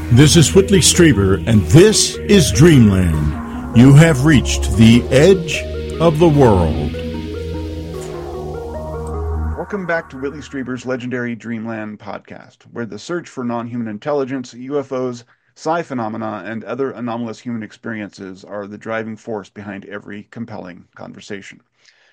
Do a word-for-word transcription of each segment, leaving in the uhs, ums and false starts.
This is Whitley Strieber, and this is Dreamland. You have reached the edge of the world. Welcome back to Whitley Strieber's legendary Dreamland podcast, where the search for non-human intelligence, U F Os, psi phenomena, and other anomalous human experiences are the driving force behind every compelling conversation.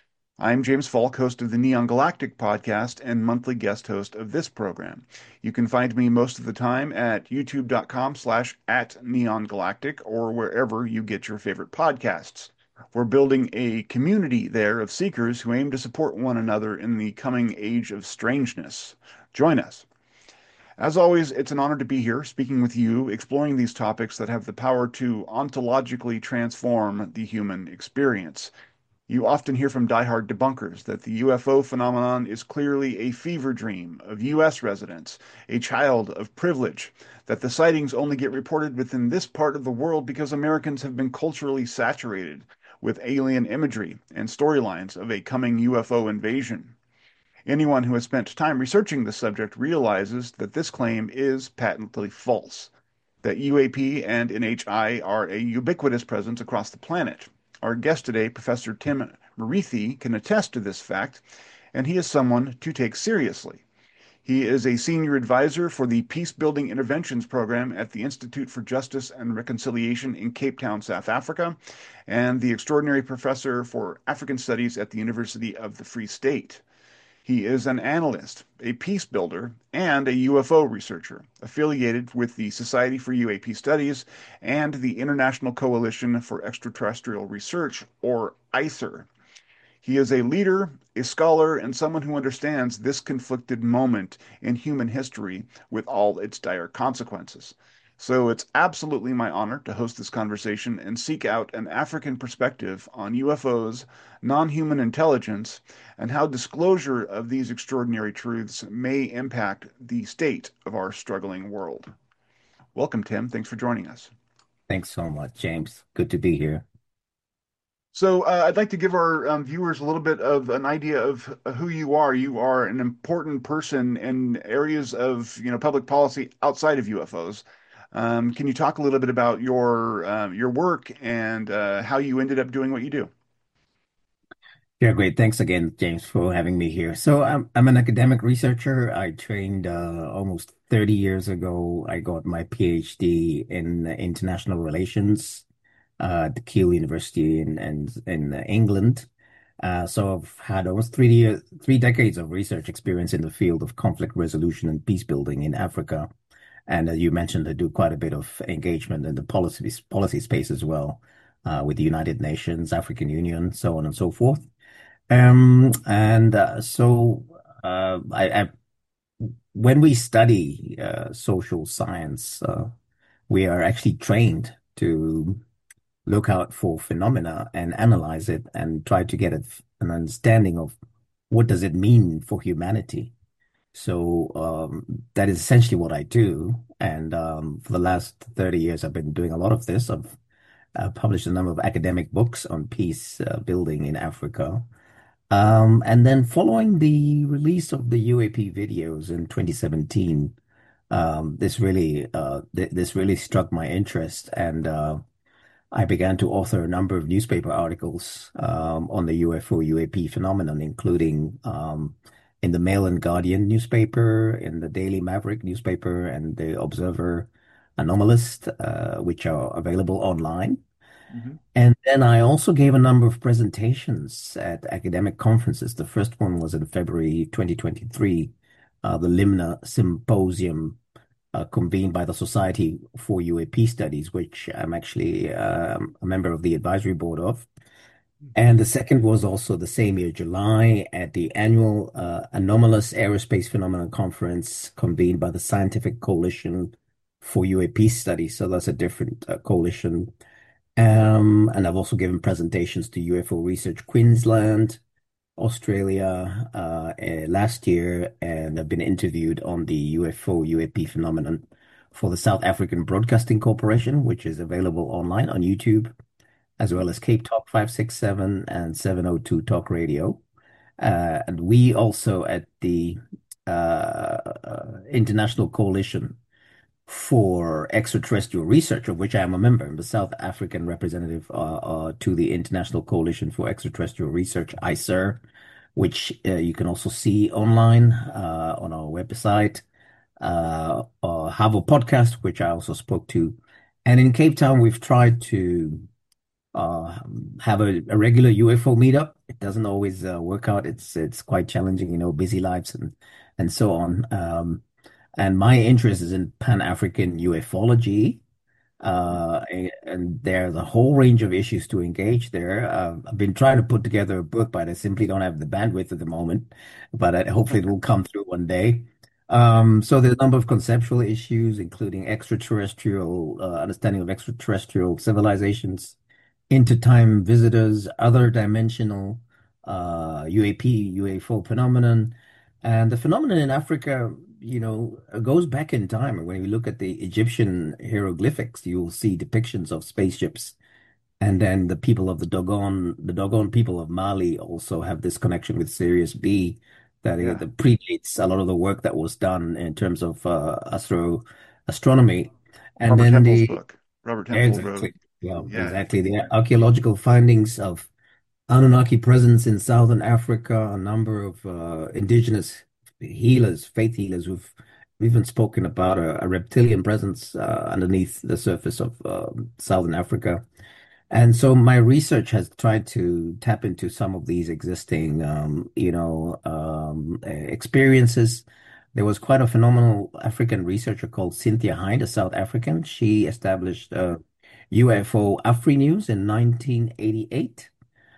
I'm James Falk, host of the Neon Galactic podcast and monthly guest host of this program. You can find me most of the time at youtube.com slash at Neon Galactic or wherever you get your favorite podcasts. We're building a community there of seekers who aim to support one another in the coming age of strangeness. Join us. As always, it's an honor to be here, speaking with you, exploring these topics that have the power to ontologically transform the human experience. You often hear from diehard debunkers that the U F O phenomenon is clearly a fever dream of U S residents, a child of privilege, that the sightings only get reported within this part of the world because Americans have been culturally saturated with alien imagery and storylines of a coming U F O invasion. Anyone who has spent time researching this subject realizes that this claim is patently false, that U A P and N H I are a ubiquitous presence across the planet. Our guest today, Professor Tim Muriithi, can attest to this fact, and he is someone to take seriously. He is a senior advisor for the Peace Building Interventions Program at the Institute for Justice and Reconciliation in Cape Town, South Africa, and the extraordinary professor for African Studies at the University of the Free State. He is an analyst, a peace builder, and a U F O researcher, affiliated with the Society for U A P Studies and the International Coalition for Extraterrestrial Research, or ICER. He is a leader, a scholar, and someone who understands this conflicted moment in human history with all its dire consequences. So it's absolutely my honor to host this conversation and seek out an African perspective on U F Os, non-human intelligence, and how disclosure of these extraordinary truths may impact the state of our struggling world. Welcome, Tim. Thanks for joining us. Thanks so much, James. Good to be here. So uh, I'd like to give our um, viewers a little bit of an idea of uh, who you are. You are an important person in areas of, you know, public policy outside of U F Os. Um, can you talk a little bit about your uh, your work and uh, how you ended up doing what you do? Yeah, great. Thanks again, James, for having me here. So I'm I'm an academic researcher. I trained uh, almost thirty years ago. I got my PhD in international relations uh, at the Keele University in in, in England. Uh, so I've had almost three years, three decades of research experience in the field of conflict resolution and peace building in Africa. And as you mentioned, I do quite a bit of engagement in the policy policy space as well, uh, with the United Nations, African Union, so on and so forth. Um, and uh, so uh, I, I, when we study uh, social science, uh, we are actually trained to look out for phenomena and analyze it and try to get a, an understanding of what does it mean for humanity. So um, that is essentially what I do. And um, for the last thirty years, I've been doing a lot of this. I've uh, published a number of academic books on peace uh, building in Africa. Um, and then following the release of the U A P videos in twenty seventeen, um, this really uh, th this really struck my interest, and uh, I began to author a number of newspaper articles um, on the U F O U A P phenomenon, including um, in the Mail and Guardian newspaper, in the Daily Maverick newspaper, and the Observer Anomalist, uh, which are available online. Mm-hmm. And then I also gave a number of presentations at academic conferences. The first one was in February twenty twenty-three, uh, the Limna Symposium, uh, convened by the Society for U A P Studies, which I'm actually um, a member of the advisory board of. And the second was also the same year, July, at the annual uh, Anomalous Aerospace Phenomenon Conference convened by the Scientific Coalition for U A P Studies. So that's a different uh, coalition. Um, and I've also given presentations to U F O Research Queensland, Australia, uh, uh, last year, and I've been interviewed on the U F O U A P phenomenon for the South African Broadcasting Corporation, which is available online on YouTube, as well as Cape Talk five six seven and seven oh two Talk Radio. Uh, and we also at the uh, uh, International Coalition for extraterrestrial research, of which I am a member. I'm the South African representative uh, uh, to the International Coalition for Extraterrestrial Research, I C E R, which uh, you can also see online uh, on our website. Uh, uh, have a podcast, which I also spoke to. And in Cape Town, we've tried to uh, have a, a regular U F O meetup. It doesn't always uh, work out. It's it's quite challenging, you know, busy lives and and so on. Um, and my interest is in Pan-African ufology. Uh, and, and there's a whole range of issues to engage there. Uh, I've been trying to put together a book, but I simply don't have the bandwidth at the moment. But I, hopefully it will come through one day. Um, so there's a number of conceptual issues, including extraterrestrial uh, understanding of extraterrestrial civilizations, intertime visitors, other dimensional uh, U A P, U F O phenomenon. And the phenomenon in Africa, you know, goes back in time. When you look at the Egyptian hieroglyphics, you'll see depictions of spaceships. And then the people of the Dogon, the Dogon people of Mali also have this connection with Sirius B that, uh, Yeah. that predates a lot of the work that was done in terms of uh, astro astronomy. And Robert then Temple's the book. Robert Temple wrote, exactly, yeah, yeah, exactly the archaeological findings of Anunnaki presence in Southern Africa, a number of uh, indigenous healers, faith healers who've even spoken about a, a reptilian presence uh, underneath the surface of uh, Southern Africa. And so my research has tried to tap into some of these existing, um, you know, um, eh, experiences. There was quite a phenomenal African researcher called Cynthia Hind, a South African. She established uh, U F O Afri News in nineteen eighty-eight.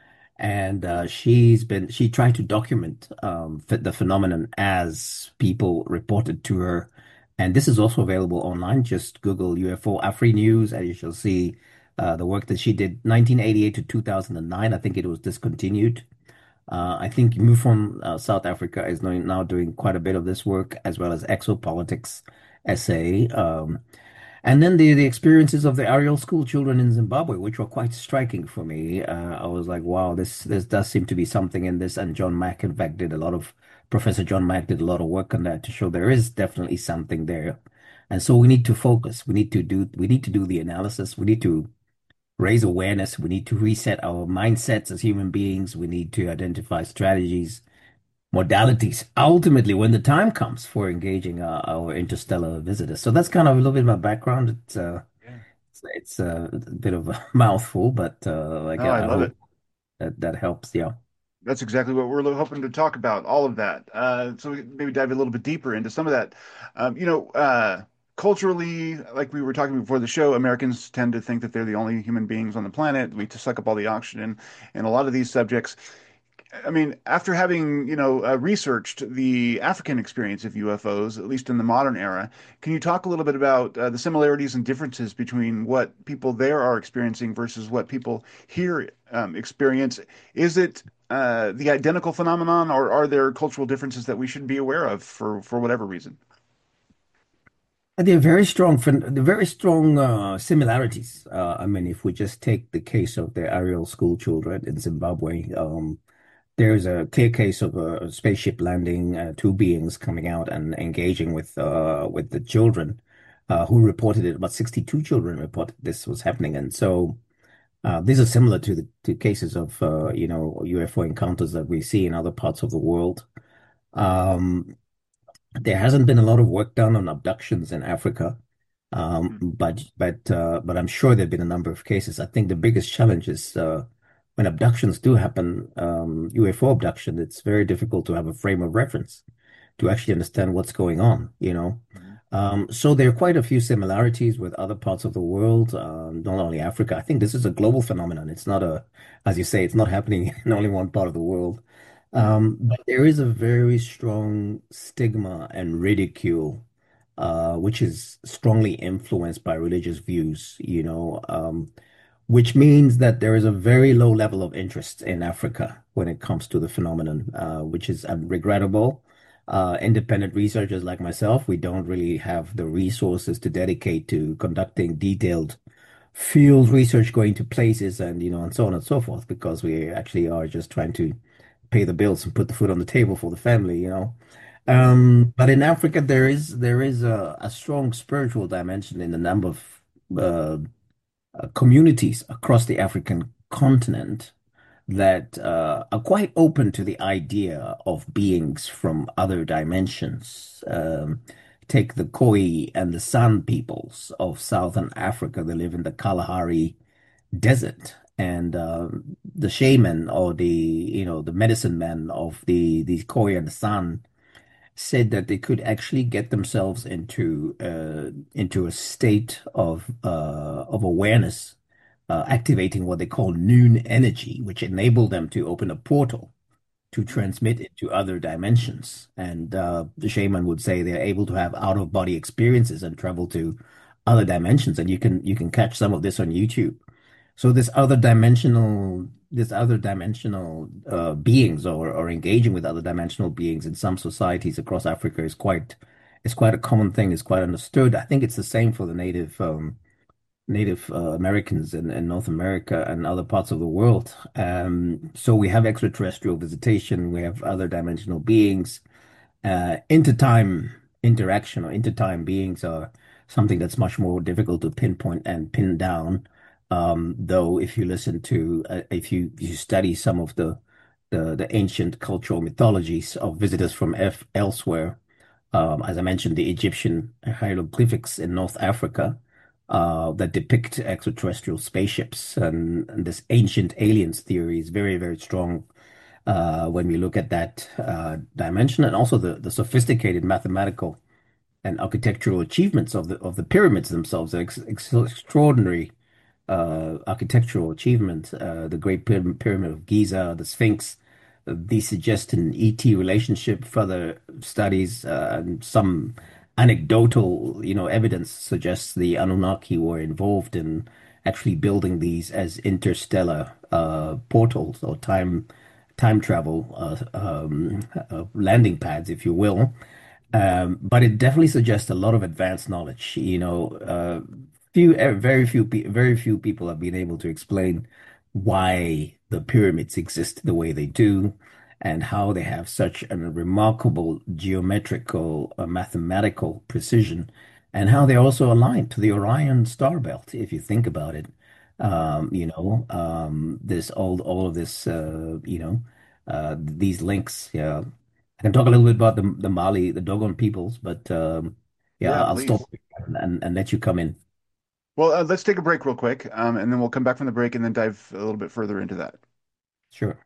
And uh, she's been she tried to document um, ph- the phenomenon as people reported to her. And this is also available online. Just Google U F O Afri News, and you shall see uh, the work that she did nineteen eighty-eight to two thousand nine. I think it was discontinued. Uh, I think MUFON uh, South Africa is now now doing quite a bit of this work, as well as Exopolitics S A. Um, and then the, the experiences of the Ariel school children in Zimbabwe, which were quite striking for me. Uh, I was like, wow, this this does seem to be something in this. And John Mack, in fact, did a lot of, Professor John Mack did a lot of work on that to show there is definitely something there. And so we need to focus. We need to do we need to do the analysis. We need to raise awareness. We need to reset our mindsets as human beings. We need to identify strategies, modalities, ultimately when the time comes for engaging uh, our interstellar visitors. So that's kind of a little bit of my background. It's uh, yeah. it's, it's uh, a bit of a mouthful, but uh, like No, I, I I love hope it. that that helps. Yeah. That's exactly what we're hoping to talk about, all of that. Uh, so we maybe dive a little bit deeper into some of that. Um, you know, uh, culturally, like we were talking before the show, Americans tend to think that they're the only human beings on the planet. We just suck up all the oxygen, and a lot of these subjects. I mean, after having, you know, uh, researched the African experience of U F Os, at least in the modern era, can you talk a little bit about uh, the similarities and differences between what people there are experiencing versus what people here um, experience? Is it uh, the identical phenomenon, or are there cultural differences that we should be aware of for for whatever reason? And There are very strong, fin- there are very strong uh, similarities. Uh, I mean, if we just take the case of the Ariel school children in Zimbabwe, um, there's a clear case of a spaceship landing, uh, two beings coming out and engaging with uh, with the children, uh, who reported it. About sixty-two children reported this was happening, and so uh, these are similar to the to cases of uh, you know U F O encounters that we see in other parts of the world. Um, there hasn't been a lot of work done on abductions in Africa, um, Hmm. but but uh, but I'm sure there've been a number of cases. I think the biggest challenge is uh, when abductions do happen, um, U F O abduction. It's very difficult to have a frame of reference to actually understand what's going on. You know, Mhm. um, so there are quite a few similarities with other parts of the world, um, not only Africa. I think this is a global phenomenon. It's not a, as you say, it's not happening in only one part of the world. No. Um, but there is a very strong stigma and ridicule, uh, which is strongly influenced by religious views, you know, um, which means that there is a very low level of interest in Africa when it comes to the phenomenon, uh, which is um, regrettable. Uh, independent researchers like myself, we don't really have the resources to dedicate to conducting detailed field research, going to places and, you know, and so on and so forth, because we actually are just trying to pay the bills and put the food on the table for the family, you know. Hmm. Um, but in Africa, there is there is a, a strong spiritual dimension in a number of uh, uh, communities across the African continent that uh, are quite open to the idea of beings from other dimensions. Um, take the Khoi and the San peoples of Southern Africa. They live in the Kalahari Desert, and uh, the shaman or the you know the medicine men of the the Khoi and the San said that they could actually get themselves into uh, into a state of uh, of awareness, uh, activating what they call noon energy, which enabled them to open a portal to transmit into other dimensions. And uh, the shaman would say they're able to have out of body experiences and travel to other dimensions. And you can you can catch some of this on YouTube. So this other dimensional, this other dimensional uh, beings or or engaging with other dimensional beings in some societies across Africa is quite is quite a common thing, is quite understood. I think it's the same for the native um, Native uh, Americans in, in North America and other parts of the world. Um, so we have extraterrestrial visitation, we have other dimensional beings. Uh, intertime interaction or intertime beings are something that's much more difficult to pinpoint and pin down. Um, though, if you listen to, uh, if you you study some of the the, the ancient cultural mythologies of visitors from F elsewhere, um, as I mentioned, the Egyptian hieroglyphics in North Africa uh, that depict extraterrestrial spaceships, and, and this ancient aliens theory is very, very strong uh, when we look at that uh, dimension, and also the, the sophisticated mathematical and architectural achievements of the of the pyramids themselves, ex ex extraordinary uh, architectural achievement, uh, the Great Pyram- Pyramid of Giza, the Sphinx. Uh, these suggest an E T relationship. Further studies uh, and some anecdotal, you know, evidence suggests the Anunnaki were involved in actually building these as interstellar uh, portals or time time travel uh, um, uh, landing pads, if you will. Um, but it definitely suggests a lot of advanced knowledge. You know, uh, few, eh, very few, pe very few people have been able to explain why the pyramids exist the way they do, and how they have such a remarkable geometrical, uh, mathematical precision, and how they're also aligned to the Orion star belt. If you think about it, um, you know, um, this all all of this, uh, you know, uh, these links. Yeah, I can talk a little bit about the the Mali, the Dogon peoples, but um, yeah, Yeah, I'll please. stop and, and let you come in. Well, uh, let's take a break real quick, um, and then we'll come back from the break and then dive a little bit further into that. Sure.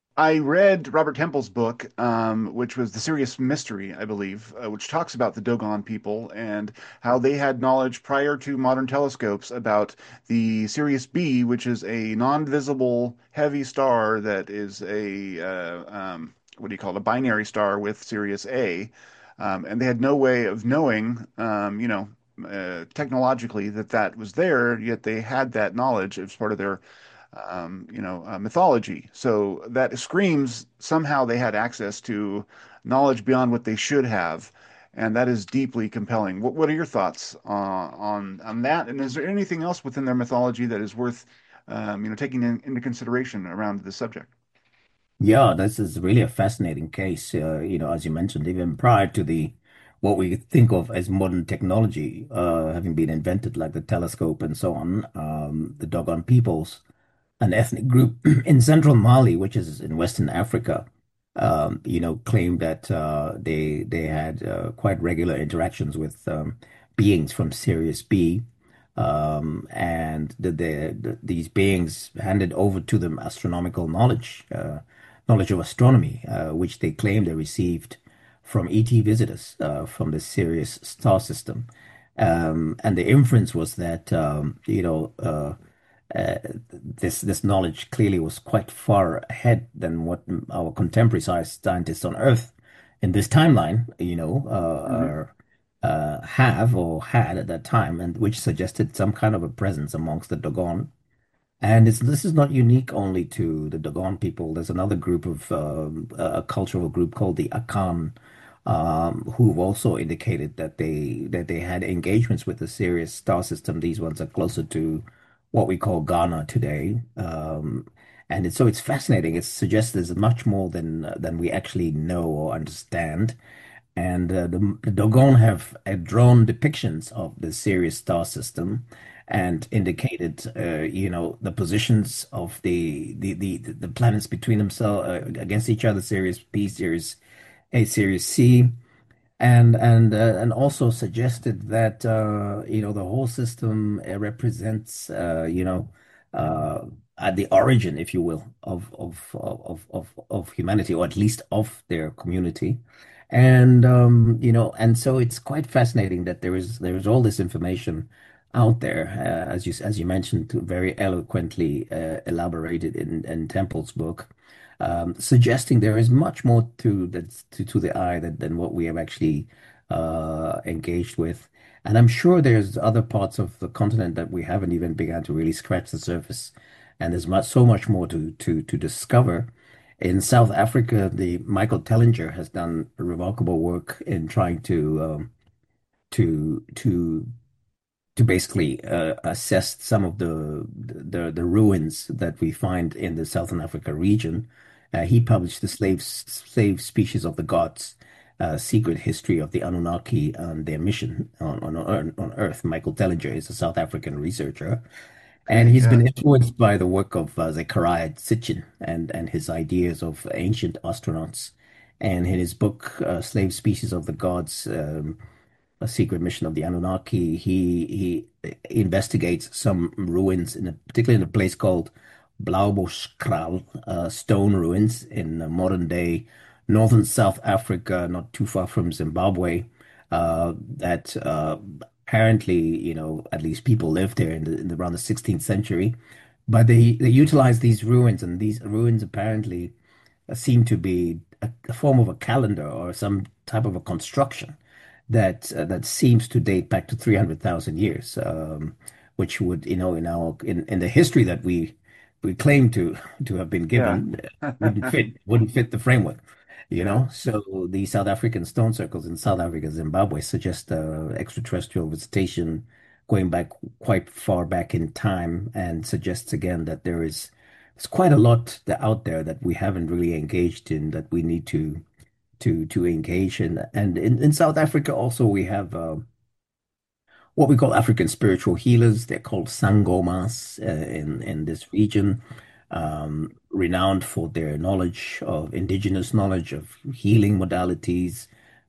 I read Robert Temple's book, um, which was The Serious Mystery, I believe, uh, which talks about the Dogon people and how they had knowledge prior to modern telescopes about the Sirius B, which is a non-visible heavy star that is a uh, um, what do you call it, a binary star with Sirius A, um, and they had no way of knowing, um, you know, uh, technologically that that was there, yet they had that knowledge as part of their um, you know, uh, mythology. So that screams somehow they had access to knowledge beyond what they should have, and that is deeply compelling. What what are your thoughts uh, on on that? And is there anything else within their mythology that is worth, um, you know, taking in, into consideration around the subject? Yeah, this is really a fascinating case. Uh, you know, as you mentioned, even prior to the what we think of as modern technology uh, having been invented, like the telescope and so on, um, the Dogon peoples, an ethnic group in central Mali, which is in Western Africa, um, you know, claimed that uh, they they had uh, quite regular interactions with um, beings from Sirius B, um, and that the, the, these beings handed over to them astronomical knowledge, uh, knowledge of astronomy, uh, which they claimed they received from E T visitors uh, from the Sirius star system. Um, and the inference was that, um, you know, uh, uh, this this knowledge clearly was quite far ahead than what our contemporary scientists on Earth in this timeline, you know, uh, Hmm. are, uh, have or had at that time, and which suggested some kind of a presence amongst the Dogon. And it's, this is not unique only to the Dogon people. There's another group of um, a cultural group called the Akan, um, who've also indicated that they that they had engagements with the Sirius star system. These ones are closer to what we call Ghana today, um, and it's, so it's fascinating. It suggests there's much more than than we actually know or understand. And uh, the, the Dogon have uh, drawn depictions of the Sirius star system and indicated, uh, you know, the positions of the the the, the planets between themselves uh, against each other, Sirius B, Sirius A, Sirius C, and and uh, and also suggested that uh, you know the whole system uh, represents uh, you know uh, at the origin, if you will, of of of of of humanity, or at least of their community, and um, you know, and so it's quite fascinating that there is there is all this information out there, uh, as you as you mentioned, very eloquently uh, elaborated in in Temple's book, um, suggesting there is much more to that to, to the eye than, than what we have actually uh, engaged with. And I'm sure there's other parts of the continent that we haven't even begun to really scratch the surface. And there's much, so much more to to to discover. In South Africa, the Michael Tellinger has done remarkable work in trying to um, to to to basically uh, assess some of the, the the ruins that we find in the Southern Africa region. Uh, he published the slave slave species of the gods, uh, secret history of the Anunnaki and their mission on on on Earth. Michael Tellinger is a South African researcher, and Okay, he's yeah. been influenced by the work of uh, Zecharia Sitchin and and his ideas of ancient astronauts. And in his book, uh, Slave Species of the Gods, um, a secret mission of the Anunnaki. He he investigates some ruins in a, particularly in a place called Blauboschkral, uh, stone ruins in uh, modern day northern South Africa, not too far from Zimbabwe. Uh, that uh, apparently, you know, at least people lived there in, the, in the, around the sixteenth century. But they they utilize these ruins, and these ruins apparently uh, seem to be a, a form of a calendar or some type of a construction that uh, that seems to date back to three hundred thousand years, um, which would, you know, in our in, in the history that we we claim to to have been Yeah. given, uh, wouldn't fit wouldn't fit the framework, you know. So the South African stone circles in South Africa, Zimbabwe suggest uh, extraterrestrial visitation going back quite far back in time, and suggests again that there is there's quite a lot that out there that we haven't really engaged in that we need to to to engage in. And in, in South Africa also we have uh, what we call African spiritual healers. They're called Sangomas uh, in in this region, um, renowned for their knowledge of indigenous knowledge of healing modalities,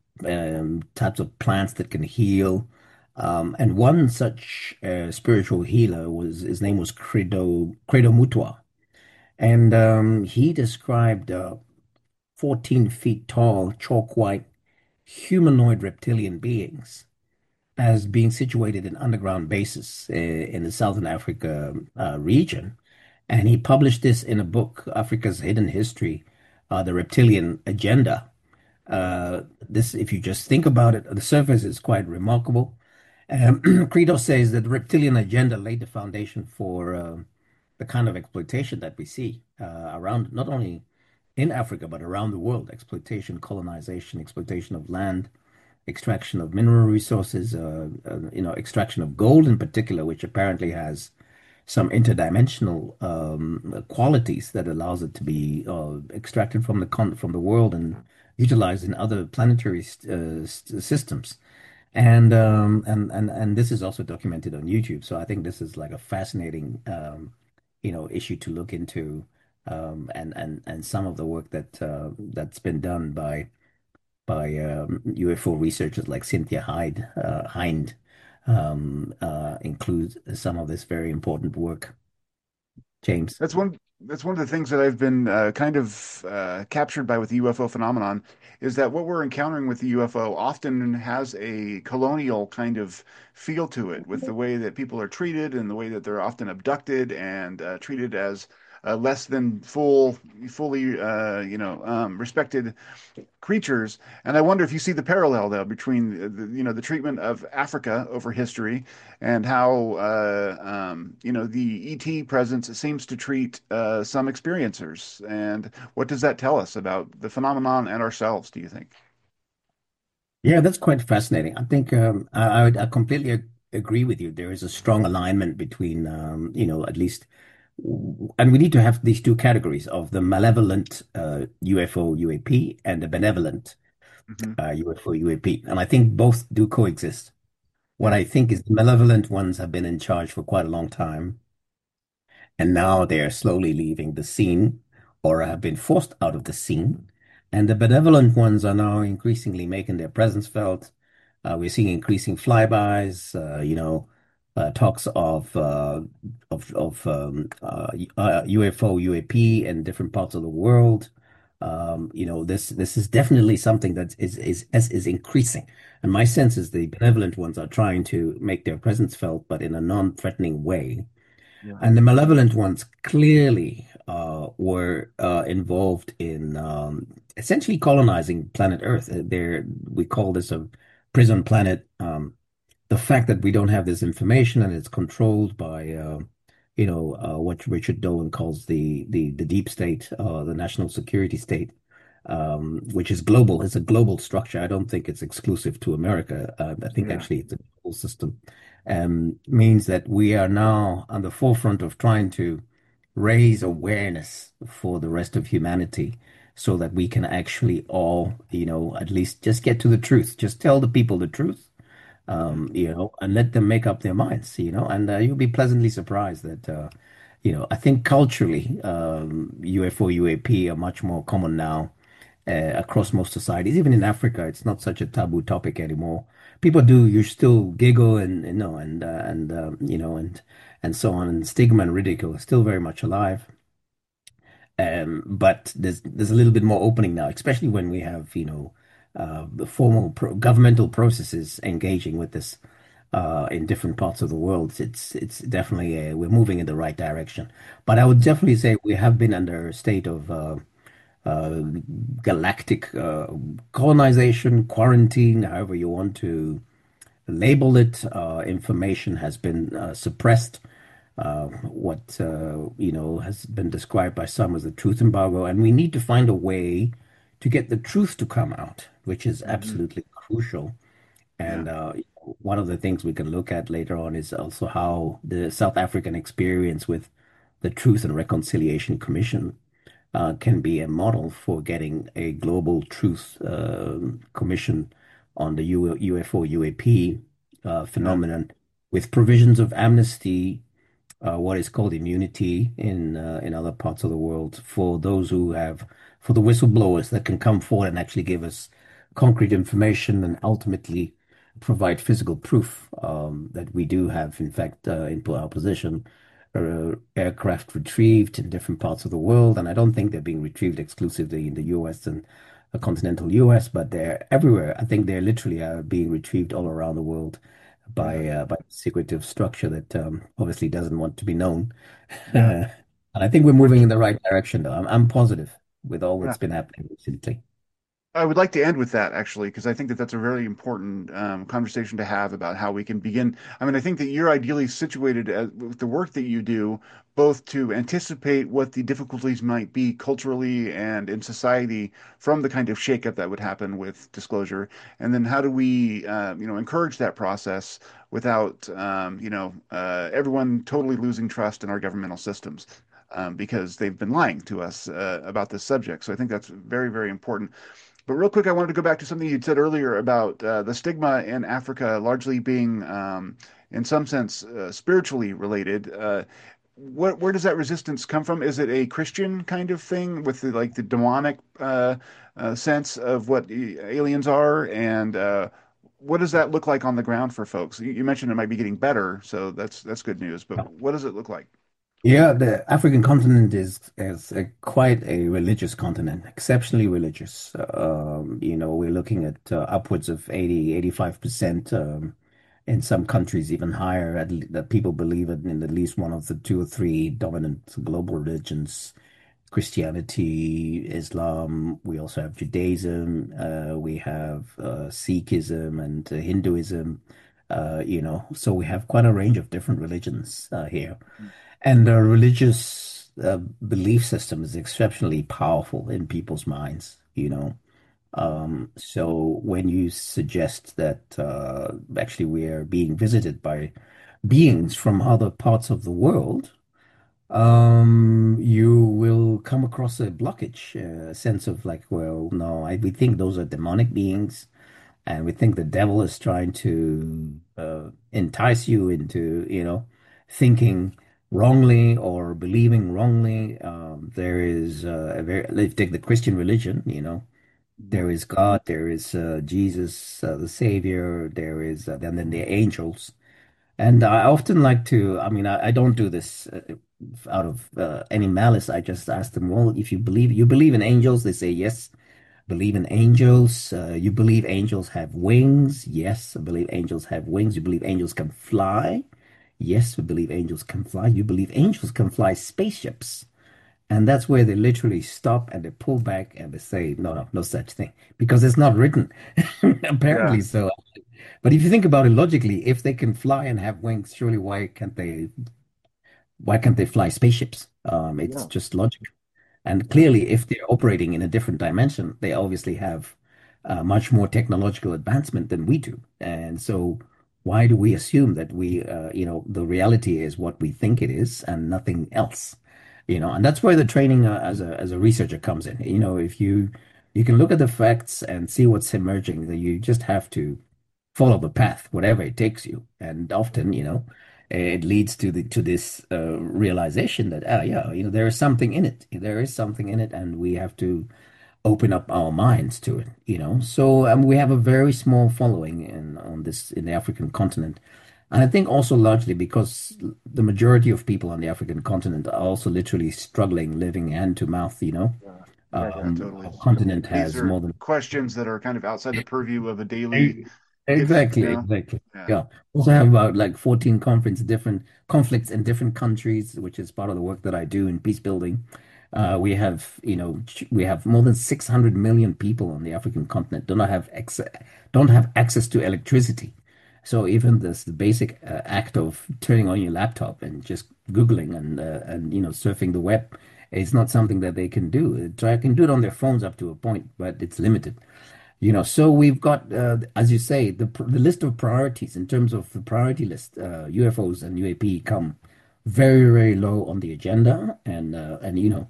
um, types of plants that can heal. Um, and one such uh, spiritual healer was his name was Credo Credo Mutwa, and um, he described uh, fourteen feet tall, chalk white humanoid reptilian beings as being situated in underground bases uh, in the Southern Africa uh, region. And he published this in a book, Africa's Hidden History, uh, The Reptilian Agenda. Uh, this, if you just think about it, the surface is quite remarkable. Um, Credo says that the reptilian agenda laid the foundation for uh, the kind of exploitation that we see uh, around, not only in Africa, but around the world: exploitation, colonization, exploitation of land, extraction of mineral resources, uh, uh, you know, extraction of gold in particular, which apparently has some interdimensional um, qualities that allows it to be uh, extracted from the con from the world and utilized in other planetary uh, systems. And um, and and and this is also documented on YouTube. So I think this is like a fascinating um, you know, issue to look into. Um, and and and some of the work that uh, that's been done by by um, U F O researchers like Cynthia Hyde uh, Hind um, uh, includes some of this very important work. James. That's one that's one of the things that I've been uh, kind of uh, captured by with the U F O phenomenon is that what we're encountering with the U F O often has a colonial kind of feel to it, with the way that people are treated and the way that they're often abducted and uh, treated as uh, less than full, fully, uh, you know, um, respected creatures. And I wonder if you see the parallel though between the, you know, the treatment of Africa over history and how uh, um, you know, the E T presence seems to treat uh, some experiencers. And what does that tell us about the phenomenon and ourselves, do you think? Yeah, that's quite fascinating. I think um, I, I would I completely ag- agree with you. There is a strong alignment between, um, you know, at least, and we need to have these two categories of the malevolent uh, U F O U A P and the benevolent Hmm. uh, U F O, U A P. And I think both do coexist. What Yeah. I think is the malevolent ones have been in charge for quite a long time. And now they are slowly leaving the scene or have been forced out of the scene. And the benevolent ones are now increasingly making their presence felt. Uh, we're seeing increasing flybys, uh, you know, uh, talks of uh, of of um, uh, uh, U F O, U A P in different parts of the world. Um, you know, this this is definitely something that is is is, is increasing. And my sense is the benevolent ones are trying to make their presence felt, but in a non-threatening way. Yeah. And the malevolent ones clearly uh, were uh, involved in um, essentially colonizing planet Earth. Uh, They're, we call this a prison planet. Um, the fact that we don't have this information and it's controlled by, uh, you know, uh, what Richard Dolan calls the the the deep state, uh, the national security state, um, which is global. It's a global structure. I don't think it's exclusive to America. Uh, I think Yeah. actually it's a global system. Um, means that we are now on the forefront of trying to raise awareness for the rest of humanity so that we can actually all, you know, at least just get to the truth. Just tell the people the truth, Yeah. um, you know, and let them make up their minds, you know, and uh, you'll be pleasantly surprised that, uh, you know, I think culturally, um, U F O, U A P are much more common now uh, across most societies. Even in Africa, it's not such a taboo topic anymore. People do, you still giggle and, you know, and, uh, and, um, you know, and, and so on. And stigma and ridicule is still very much alive. Um, but there's there's a little bit more opening now, especially when we have, you know, uh, the formal pro governmental processes engaging with this uh, in different parts of the world. It's it's definitely uh we're moving in the right direction. But I would definitely say we have been under a state of uh, uh, galactic uh, colonization, quarantine, however you want to label it. Uh, information has been uh, suppressed. Uh, what uh, you know has been described by some as the truth embargo, and we need to find a way to get the truth to come out, which is Hmm. absolutely crucial. Yeah. And uh, one of the things we can look at later on is also how the South African experience with the Truth and Reconciliation Commission uh, can be a model for getting a global truth uh, commission on the U UFO U A P uh, Yeah. phenomenon with provisions of amnesty, uh, what is called immunity in uh, in other parts of the world for those who have for the whistleblowers that can come forward and actually give us concrete information and ultimately provide physical proof um, that we do have, in fact, uh, in our possession, uh, aircraft retrieved in different parts of the world. And I don't think they're being retrieved exclusively in the U S and the continental U S, but they're everywhere. I think they're literally uh, being retrieved all around the world Yeah. by uh, by a secretive structure that um, obviously doesn't want to be known. Yeah. And I think we're moving Which, in the right direction, though. I'm, I'm positive with all yeah. that's been happening recently. I would like to end with that actually, because I think that that's a very important um, conversation to have about how we can begin. I mean, I think that you're ideally situated as, with the work that you do, both to anticipate what the difficulties might be culturally and in society from the kind of shakeup that would happen with disclosure, and then how do we, uh, you know, encourage that process without, um, you know, uh, everyone totally losing trust in our governmental systems. Um, because they've been lying to us uh, about this subject. So I think that's very, very important. But real quick, I wanted to go back to something you'd said earlier about uh, the stigma in Africa largely being, um, in some sense, uh, spiritually related. Uh, what, where does that resistance come from? Is it a Christian kind of thing with the, like the demonic uh, uh, sense of what the aliens are, and uh, what does that look like on the ground for folks? You, you mentioned it might be getting better, so that's that's good news. But what does it look like? Yeah, the African continent is is a, quite a religious continent, exceptionally religious. Um, you know, we're looking at uh, upwards of eighty, eighty-five percent um, in some countries, even higher, at, le- that people believe in, in at least one of the two or three dominant global religions, Christianity, Islam. We also have Judaism. Uh, we have uh, Sikhism and uh, Hinduism. Uh, you know, so we have quite a range of different religions uh, here. And the religious uh, belief system is exceptionally powerful in people's minds, you know. Um, so when you suggest that uh, actually we are being visited by beings from other parts of the world, um, you will come across a blockage, uh, a sense of like, well, no, I, we think those are demonic beings, and we think the devil is trying to uh, entice you into, you know, thinking wrongly or believing wrongly. Um, there is uh, a very, let's take the Christian religion, you know, Mhm. there is God, there is uh, Jesus, uh, the Savior, there is, uh, and then the angels. And I often like to, I mean, I, I don't do this uh, out of uh, any malice. I just ask them, well, if you believe you believe in angels, they say yes. Believe in angels. Uh, you believe angels have wings? Yes, I believe angels have wings. You believe angels can fly? Yes, we believe angels can fly. You believe angels can fly spaceships? And that's where they literally stop and they pull back and they say, no, no, no such thing, because it's not written. Yeah, Apparently so. But if you think about it logically, if they can fly and have wings, surely why can't they why can't they fly spaceships? Um, it's yeah, just logic. And yeah, clearly, if they're operating in a different dimension, they obviously have uh, much more technological advancement than we do. And so, why do we assume that we, uh, you know, the reality is what we think it is and nothing else? You know, and that's where the training uh, as a as a researcher comes in. You know, if you you can look at the facts and see what's emerging, then you just have to follow the path, whatever it takes you. And often, you know, it leads to the to this uh, realization that, ah, yeah, you know, there is something in it. There is something in it, and we have to open up our minds to it. You know, so um, we have a very small following in on this in the African continent. And I think also largely because the majority of people on the African continent are also literally struggling, living hand to mouth, you know. yeah, yeah, yeah, Um, totally. our continent These has are more than questions that are kind of outside the purview of a daily E- if, you Exactly, know, exactly. yeah, Yeah. Also have about like fourteen conflicts, different conflicts in different countries, which is part of the work that I do in peace building. Uh, we have, you know, ch- we have more than six hundred million people on the African continent do not have access, don't have access to electricity. So even this the basic uh, act of turning on your laptop and just Googling and uh, and you know surfing the web is not something that they can do. Try can do it on their phones up to a point, but it's limited. You know, so we've got, uh, as you say, the pr- the list of priorities in terms of the priority list. Uh, U F Os and U A P come very, very low on the agenda, and uh, and you know,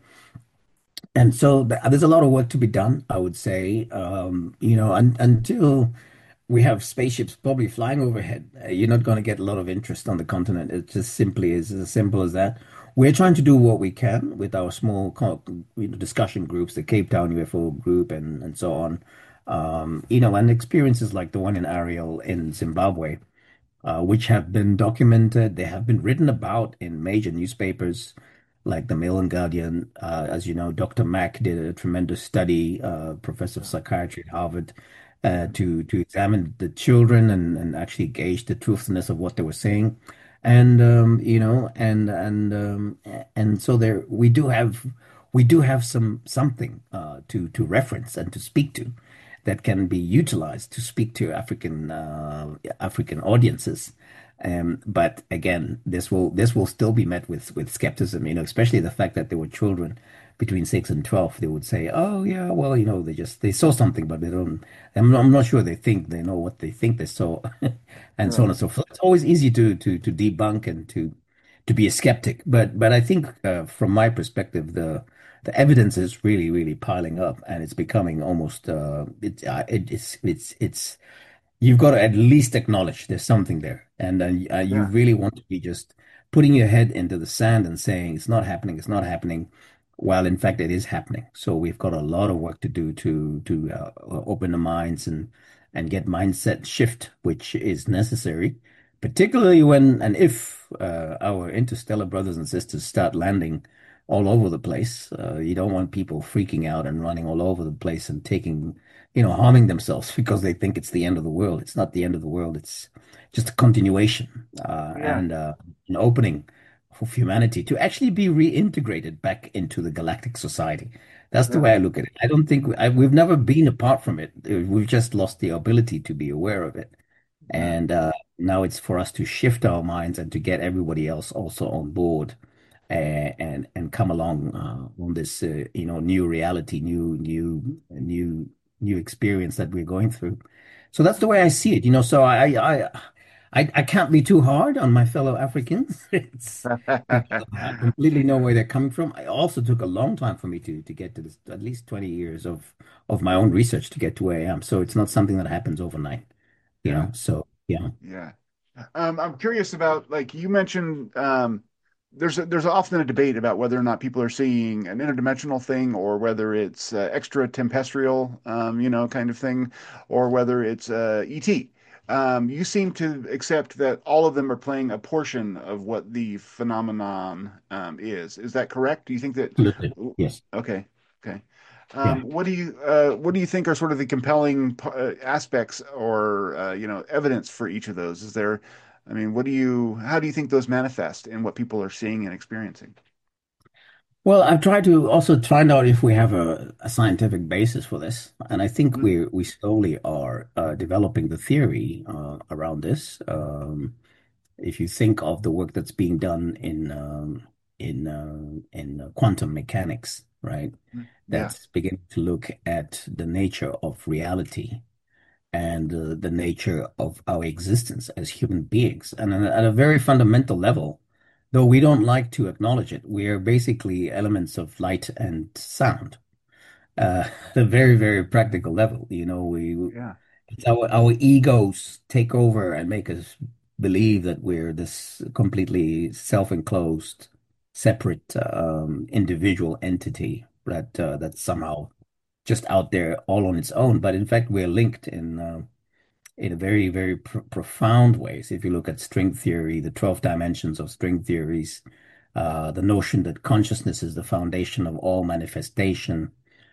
and so th there's a lot of work to be done, I would say. Um, you know, un until we have spaceships probably flying overhead, uh, you're not going to get a lot of interest on the continent. It just simply is as simple as that. We're trying to do what we can with our small co- you know, discussion groups, the Cape Town U F O group, and and so on. Um, you know, and experiences like the one in Ariel in Zimbabwe, uh, which have been documented. They have been written about in major newspapers like the Mail and Guardian. Uh, as you know, Doctor Mack did a tremendous study, uh, professor of yeah, psychiatry at Harvard, uh, mhm, to to examine the children and, and actually gauge the truthfulness of what they were saying. And um, you know, and and um, and so there we do have we do have some something uh, to to reference and to speak to that can be utilized to speak to African uh, African audiences. Um, but again, this will this will still be met with with skepticism, you know, especially the fact that there were children between six and twelve. They would say, "Oh yeah, well, you know, they just they saw something, but they don't. I'm not, I'm not sure they think they know what they think they saw," and so on right, and so forth. It's always easy to to to debunk and to to be a skeptic, but but I think uh, from my perspective, the the evidence is really, really piling up, and it's becoming almost uh, it, uh, it, it's it's it's you've got to at least acknowledge there's something there, and uh, uh, you yeah, really want to be just putting your head into the sand and saying it's not happening, it's not happening, while in fact it is happening. So we've got a lot of work to do to to uh, open the minds and and get mindset shift, which is necessary, particularly when and if uh, our interstellar brothers and sisters start landing all over the place. Uh, you don't want people freaking out and running all over the place and taking, you know, harming themselves because they think it's the end of the world. It's not the end of the world. It's just a continuation uh, yeah, and uh, an opening for humanity to actually be reintegrated back into the galactic society. That's the yeah, way I look at it. I don't think we, I, we've never been apart from it. Uh, We've just lost the ability to be aware of it. yeah, And uh, now it's for us to shift our minds and to get everybody else also on board and and, and come along uh, on this uh, you know new reality, new new new new experience that we're going through. So that's the way I see it. You know, so I I I, I can't be too hard on my fellow Africans. It's because I completely know where they're coming from. It also took a long time for me to to get to this, at least twenty years of of my own research to get to where I am. So it's not something that happens overnight, you Yeah. know. So yeah. Yeah. Um, I'm curious about, like you mentioned, um, there's a, there's often a debate about whether or not people are seeing an interdimensional thing or whether it's uh, extra terrestrial, um, you know, kind of thing, or whether it's uh, E T. Um, you seem to accept that all of them are playing a portion of what the phenomenon um, is. Is that correct? Do you think that? Absolutely. Yes. Okay. Okay. Um, Yeah. what do you uh, what do you think are sort of the compelling uh, aspects or uh, you know evidence for each of those? Is there, I mean, what do you how do you think those manifest in what people are seeing and experiencing? Well, I've tried to also find out if we have a, a scientific basis for this, and I think Mhm. we we slowly are uh, developing the theory uh, around this. Um, if you think of the work that's being done in um, in uh, in uh, quantum mechanics, right? Yeah. That's beginning to look at the nature of reality and uh, the nature of our existence as human beings. And at a at a very fundamental level, though we don't like to acknowledge it, we are basically elements of light and sound. Uh, a very, very practical level. You know, we Yeah. it's our our egos take over and make us believe that we're this completely self-enclosed, separate um, individual entity that uh, that's somehow just out there all on its own. But in fact, we're linked in uh, in a very, very pr profound way. So if you look at string theory, the twelve dimensions of string theories, uh, the notion that consciousness is the foundation of all manifestation,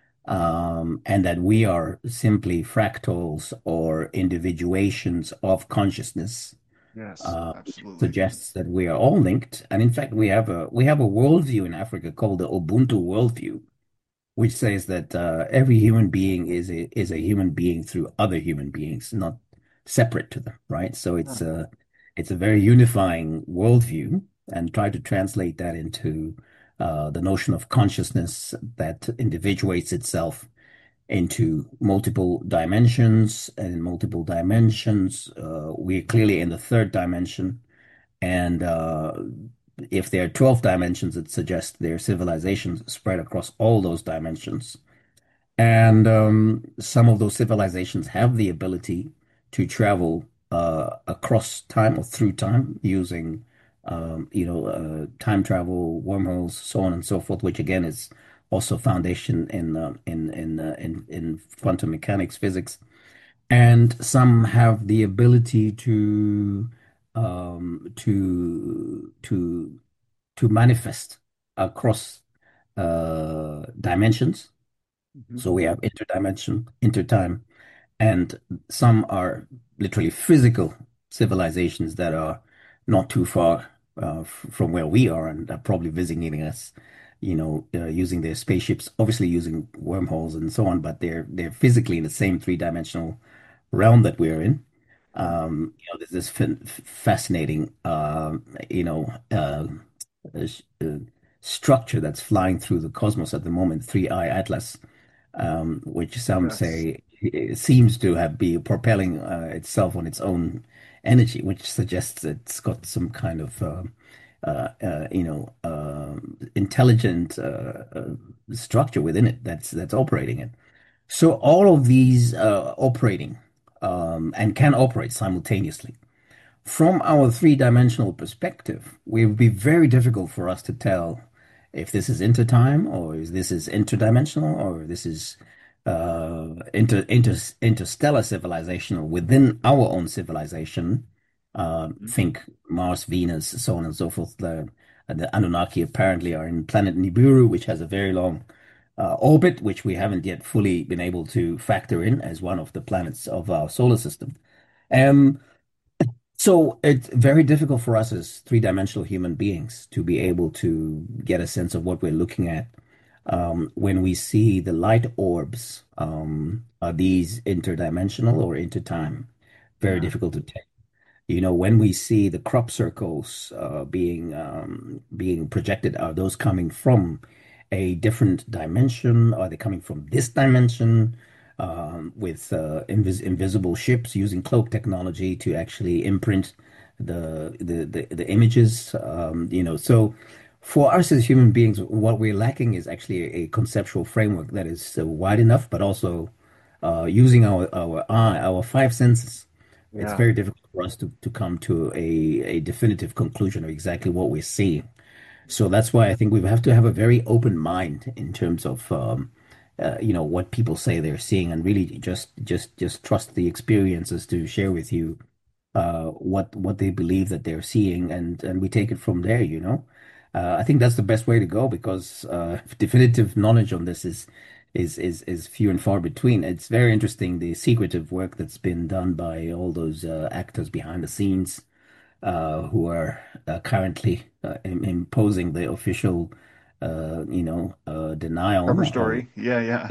um, and that we are simply fractals or individuations of consciousness, Yes. uh, Absolutely. suggests that we are all linked. And in fact, we have a we have a worldview in Africa called the Ubuntu worldview, which says that uh, every human being is a is a human being through other human beings, not separate to them, right? So Huh. it's a it's a very unifying worldview, and try to translate that into uh, the notion of consciousness that individuates itself into multiple dimensions, and in multiple dimensions, uh, we're clearly in the third dimension, and uh, if there are twelve dimensions, it suggests there are civilizations spread across all those dimensions. And um, some of those civilizations have the ability to travel uh, across time or through time using, um, you know, uh, time travel, wormholes, so on and so forth, which again is also foundation in uh, in in, uh, in in quantum mechanics, physics. And some have the ability to um, to to to manifest across uh, dimensions. Mhm. So we have interdimension, intertime, and some are literally physical civilizations that are not too far uh, f- from where we are and are probably visiting us, you know, uh, using their spaceships, obviously using wormholes and so on, but they're they're physically in the same three-dimensional realm that we're in. Sure. Um, you know, there's this fin fascinating, uh, you know, uh, uh, uh, structure that's flying through the cosmos at the moment, Three Eye Atlas, um, which some Yes. say it seems to have be propelling uh, itself on its own energy, which suggests it's got some kind of uh, uh, uh, you know um intelligent uh, uh, structure within it that's that's operating it. So all of these uh, operating um, and can operate simultaneously. From our three-dimensional perspective, it would be very difficult for us to tell if this is intertime or if this is interdimensional or if this is uh, inter, inter, interstellar civilization or within our own civilization. Uh, Mhm. think Mars, Venus, so on and so forth. The, the Anunnaki apparently are in planet Nibiru, which has a very long uh, orbit, which we haven't yet fully been able to factor in as one of the planets of our solar system. Um, so it's very difficult for us as three-dimensional human beings to be able to get a sense of what we're looking at. Um, when we see the light orbs, um, are these interdimensional or intertime? Very Yeah. difficult to tell. You know, when we see the crop circles uh, being um, being projected, are those coming from a different dimension? Are they coming from this dimension? Um, with uh, invis invisible ships using cloak technology to actually imprint the the the, the images. Um, you know, so for us as human beings, what we're lacking is actually a, a conceptual framework that is uh, wide enough, but also uh, using our our eye, our five senses. It's Yeah. very difficult for us to to come to a a definitive conclusion of exactly what we're seeing. So that's why I think we have to have a very open mind in terms of um, uh, you know what people say they're seeing, and really just just just trust the experiences to share with you uh, what what they believe that they're seeing, and and we take it from there. You know, uh, I think that's the best way to go because uh, definitive knowledge on this is is is is few and far between. It's very interesting the secretive work that's been done by all those uh, actors behind the scenes uh, who are uh, currently uh, im imposing the official, uh, you know, uh, Cover denial of. story. Yeah, yeah.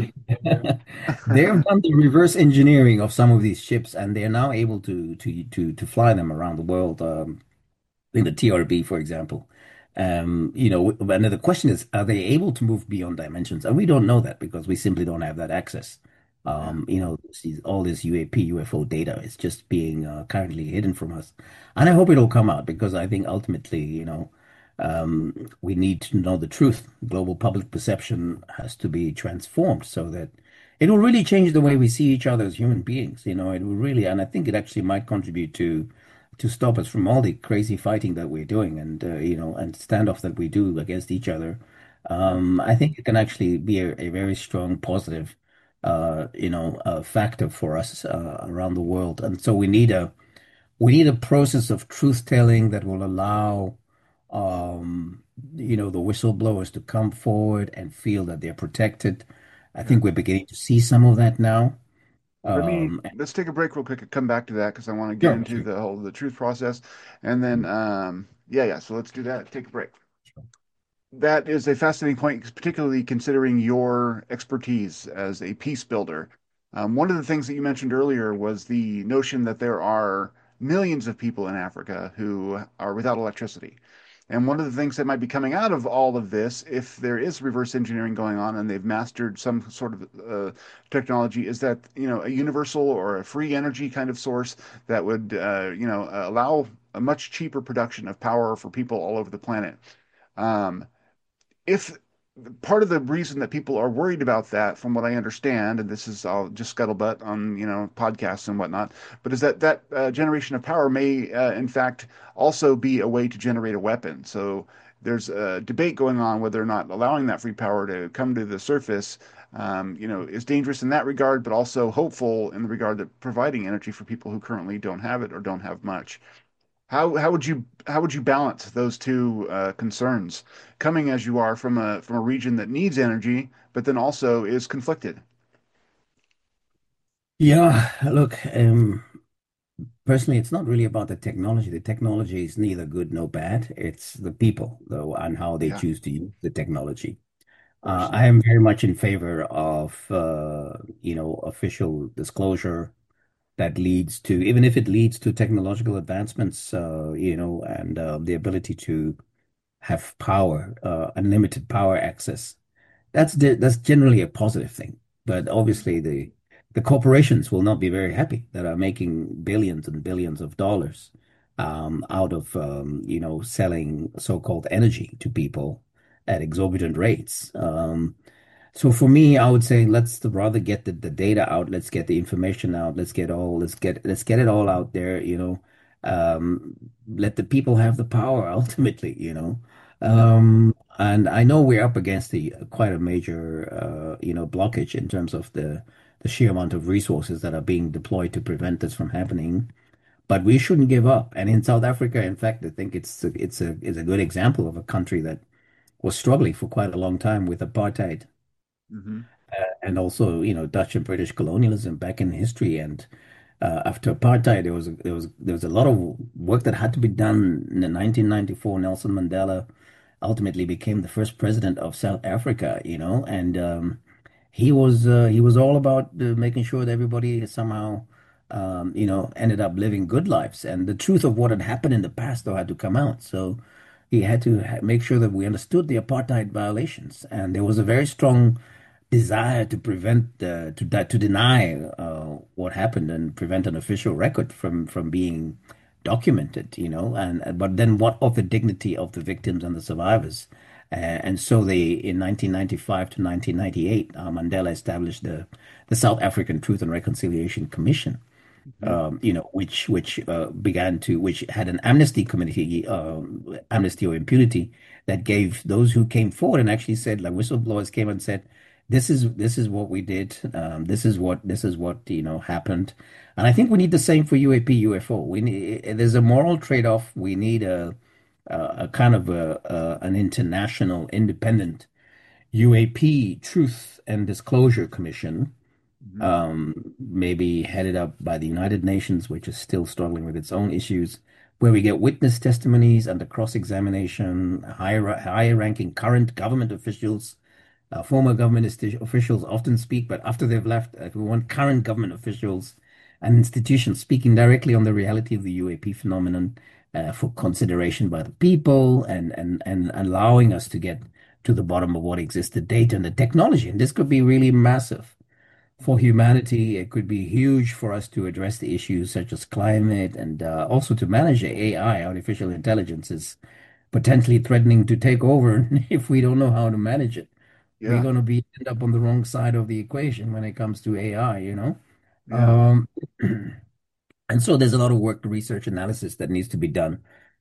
They've done the reverse engineering of some of these ships, and they are now able to to to to fly them around the world. Um, in the T R B, for example. Um, you know, and the question is, are they able to move beyond dimensions? And we don't know that because we simply don't have that access. Yeah. Um, you know, see, all this U A P, U F O data is just being uh, currently hidden from us. And I hope it'll come out because I think ultimately, you know, um, we need to know the truth. Global public perception has to be transformed so that it will really change the way we see each other as human beings. You know, it will really, and I think it actually might contribute to to stop us from all the crazy fighting that we're doing and uh, you know and standoff that we do against each other. Yeah. Um, I think it can actually be a, a very strong positive uh, you know uh, factor for us uh, around the world. And so we need a we need a process of truth telling that will allow um, you know the whistleblowers to come forward and feel that they're protected. I Yeah. think we're beginning to see some of that now. Let me Um, let's take a break real quick and come back to that because I want to get sure, into sure. the whole the truth process. And then um yeah, yeah. So let's do that. Take a break. That is a fascinating point, particularly considering your expertise as a peace builder. Um, one of the things that you mentioned earlier was the notion that there are millions of people in Africa who are without electricity. And one of the things that might be coming out of all of this, if there is reverse engineering going on and they've mastered some sort of uh, technology, is that, you know, a universal or a free energy kind of source that would, uh, you know, allow a much cheaper production of power for people all over the planet. Um, if part of the reason that people are worried about that, from what I understand, and this is all just scuttlebutt on, you know, podcasts and whatnot, but is that that uh, generation of power may, uh, in fact, also be a way to generate a weapon. So there's a debate going on whether or not allowing that free power to come to the surface, um, you know, is dangerous in that regard, but also hopeful in the regard that providing energy for people who currently don't have it or don't have much. How how would you how would you balance those two uh, concerns, coming as you are from a from a region that needs energy, but then also is conflicted? Yeah, look, um, personally, it's not really about the technology. The technology is neither good nor bad. It's the people, though, and how they Yeah, of choose to use the technology. Uh, course. I am very much in favor of, uh, you know, official disclosure that leads to, even if it leads to technological advancements, uh, you know, and uh, the ability to have power, uh, unlimited power access. That's the, that's generally a positive thing. But Mhm. obviously the the corporations will not be very happy that are making billions and billions of dollars um, out of um, you know selling so-called energy to people at exorbitant rates. Um, so for me, I would say let's rather get the, the data out, let's get the information out, let's get all let's get let's get it all out there, you know. Um, let the people have the power ultimately, you know. Yeah. Um, and I know we're up against the quite a major uh, you know, blockage in terms of the the sheer amount of resources that are being deployed to prevent this from happening. But we shouldn't give up. And in South Africa, in fact, I think it's a, it's a is a good example of a country that was struggling for quite a long time with apartheid Hmm. and also, you know, Dutch and British colonialism back in history. And uh, after apartheid, there was a, there was there was a lot of work that had to be done. In nineteen ninety-four, Nelson Mandela ultimately became the first president of South Africa, you know, and um, he was uh, he was all about uh, making sure that everybody somehow, um, you know, ended up living good lives. And the truth of what had happened in the past, though, had to come out. So he had to ha make sure that we understood the apartheid violations, and there was a very strong desire to prevent uh, to to deny uh, what happened and prevent an official record from from being documented, you know, and but then what of the dignity of the victims and the survivors? Uh, and so they, in nineteen ninety-five to nineteen ninety-eight, uh, Mandela established the the South African Truth and Reconciliation Commission, Mhm. um, you know, which which uh, began to which had an amnesty committee, um, amnesty or impunity that gave those who came forward and actually said, like whistleblowers came and said, this is this is what we did, um, this is what this is what you know happened, and I think we need the same for U A P, U F O. We need there's a moral trade-off. We need a a, a kind of a, a an international independent U A P Truth and Disclosure Commission, Mhm. um, maybe headed up by the United Nations, which is still struggling with its own issues, where we get witness testimonies under cross-examination, higher, higher ranking current government officials. Uh, former government esti- officials often speak, but after they've left, uh, we want current government officials and institutions speaking directly on the reality of the U A P phenomenon, uh, for consideration by the people, and, and, and allowing us to get to the bottom of what exists, the data and the technology. And this could be really massive for humanity. It could be huge for us to address the issues such as climate, and uh, also to manage the A I. Artificial intelligence is potentially threatening to take over if we don't know how to manage it. We're Yeah, going to be end up on the wrong side of the equation when it comes to A I, you know? yeah, Um, and so there's a lot of work, research, analysis that needs to be done.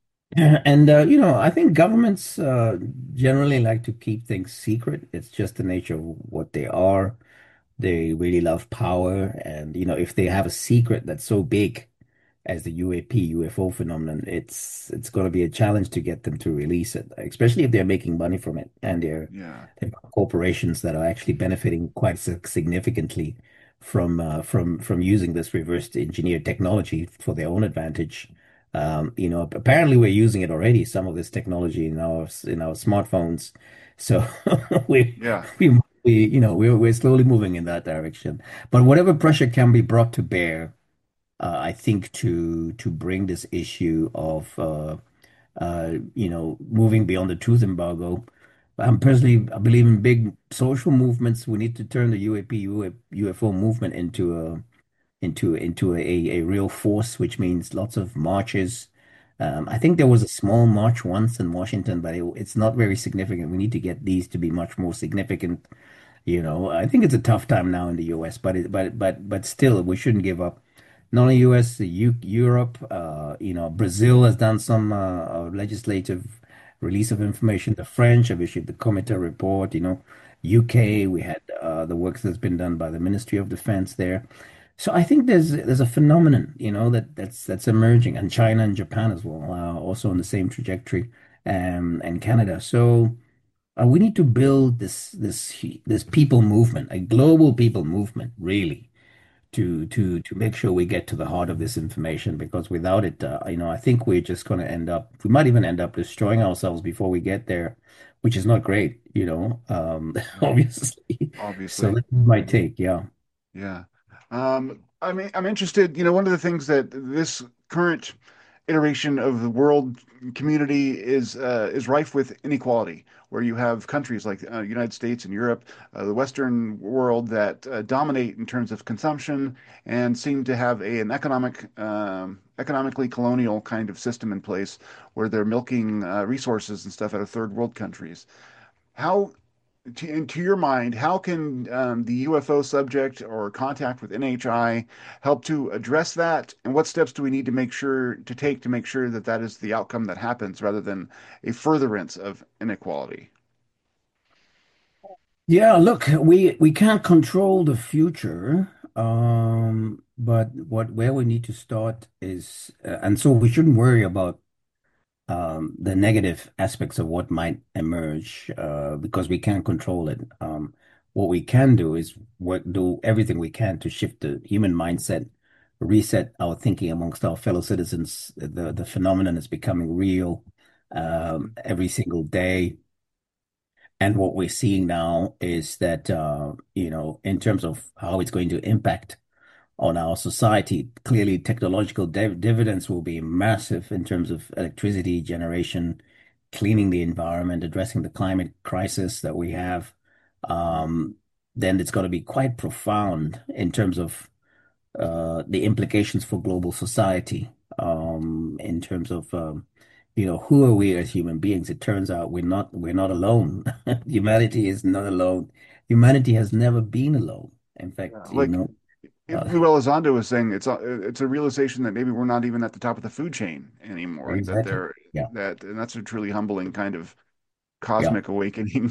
And uh, you know, I think governments uh, generally like to keep things secret. It's just the nature of what they are. They really love power, and you know, if they have a secret that's so big as the U A P U F O phenomenon, it's it's going to be a challenge to get them to release it, especially if they're making money from it and they're yeah, they've got corporations that are actually benefiting quite sig- significantly from uh, from from using this reverse engineered technology for their own advantage. Um, you know, apparently we're using it already, some of this technology in our in our smartphones. So we yeah. we we you know we're we're slowly moving in that direction. But whatever pressure can be brought to bear, uh, I think to to bring this issue of uh, uh, you know moving beyond the truth embargo. I'm personally, I believe in big social movements. We need to turn the U A P U F O movement into a into into a, a real force, which means lots of marches. Um, I think there was a small march once in Washington, but it, it's not very significant. We need to get these to be much more significant. You know, I think it's a tough time now in the U S, but it, but but but still, we shouldn't give up. Not only U S, the U, Europe, uh, you know, Brazil has done some uh, uh, legislative release of information. The French have issued the Comité report. You know, U K, we had uh, the work that's been done by the Ministry of Defense there. So I think there's there's a phenomenon, you know, that that's that's emerging, and China and Japan as well, uh, also on the same trajectory, um, and Canada. So. Uh, we need to build this this hu- this people movement, a global people movement, really, to to to make sure we get to the heart of this information. Because without it, uh, you know, I think we're just going to end up. We might even end up destroying ourselves before we get there, which is not great, you know. Um, Yeah. obviously. So Obviously. that's my take. Yeah. Yeah. Um, I mean, I'm interested, you know, one of the things that this current iteration of the world community is uh, is rife with inequality, where you have countries like uh, United States and Europe, uh, the Western world that uh, dominate in terms of consumption and seem to have a, an economic, um, economically colonial kind of system in place where they're milking uh, resources and stuff out of third world countries. How to, in- to your mind, how can um, the U F O subject or contact with N H I help to address that? And what steps do we need to make sure to take to make sure that that is the outcome that happens rather than a furtherance of inequality? Yeah, look, we we can't control the future, um, but what where we need to start is, uh, and so we shouldn't worry about um, the negative aspects of what might emerge, uh, because we can't control it. Um, what we can do is work, do everything we can to shift the human mindset, reset our thinking amongst our fellow citizens. The the phenomenon is becoming real, um, every single day. And what we're seeing now is that, uh, you know, in terms of how it's going to impact on our society, clearly technological div dividends will be massive in terms of electricity generation, cleaning the environment, addressing the climate crisis that we have. Mhm. Um, then it's going to be quite profound in terms of uh, the implications for global society. um, in terms of um, you know, who are we as human beings? It turns out we're not we're not alone. Humanity is not alone. Humanity has never been alone. In Yeah. fact, you Like know, uh, Luis Elizondo was saying, it's a it's a realization that maybe we're not even at the top of the food chain anymore. That exactly. there Yeah. that and that's a truly humbling kind of Yeah. cosmic awakening.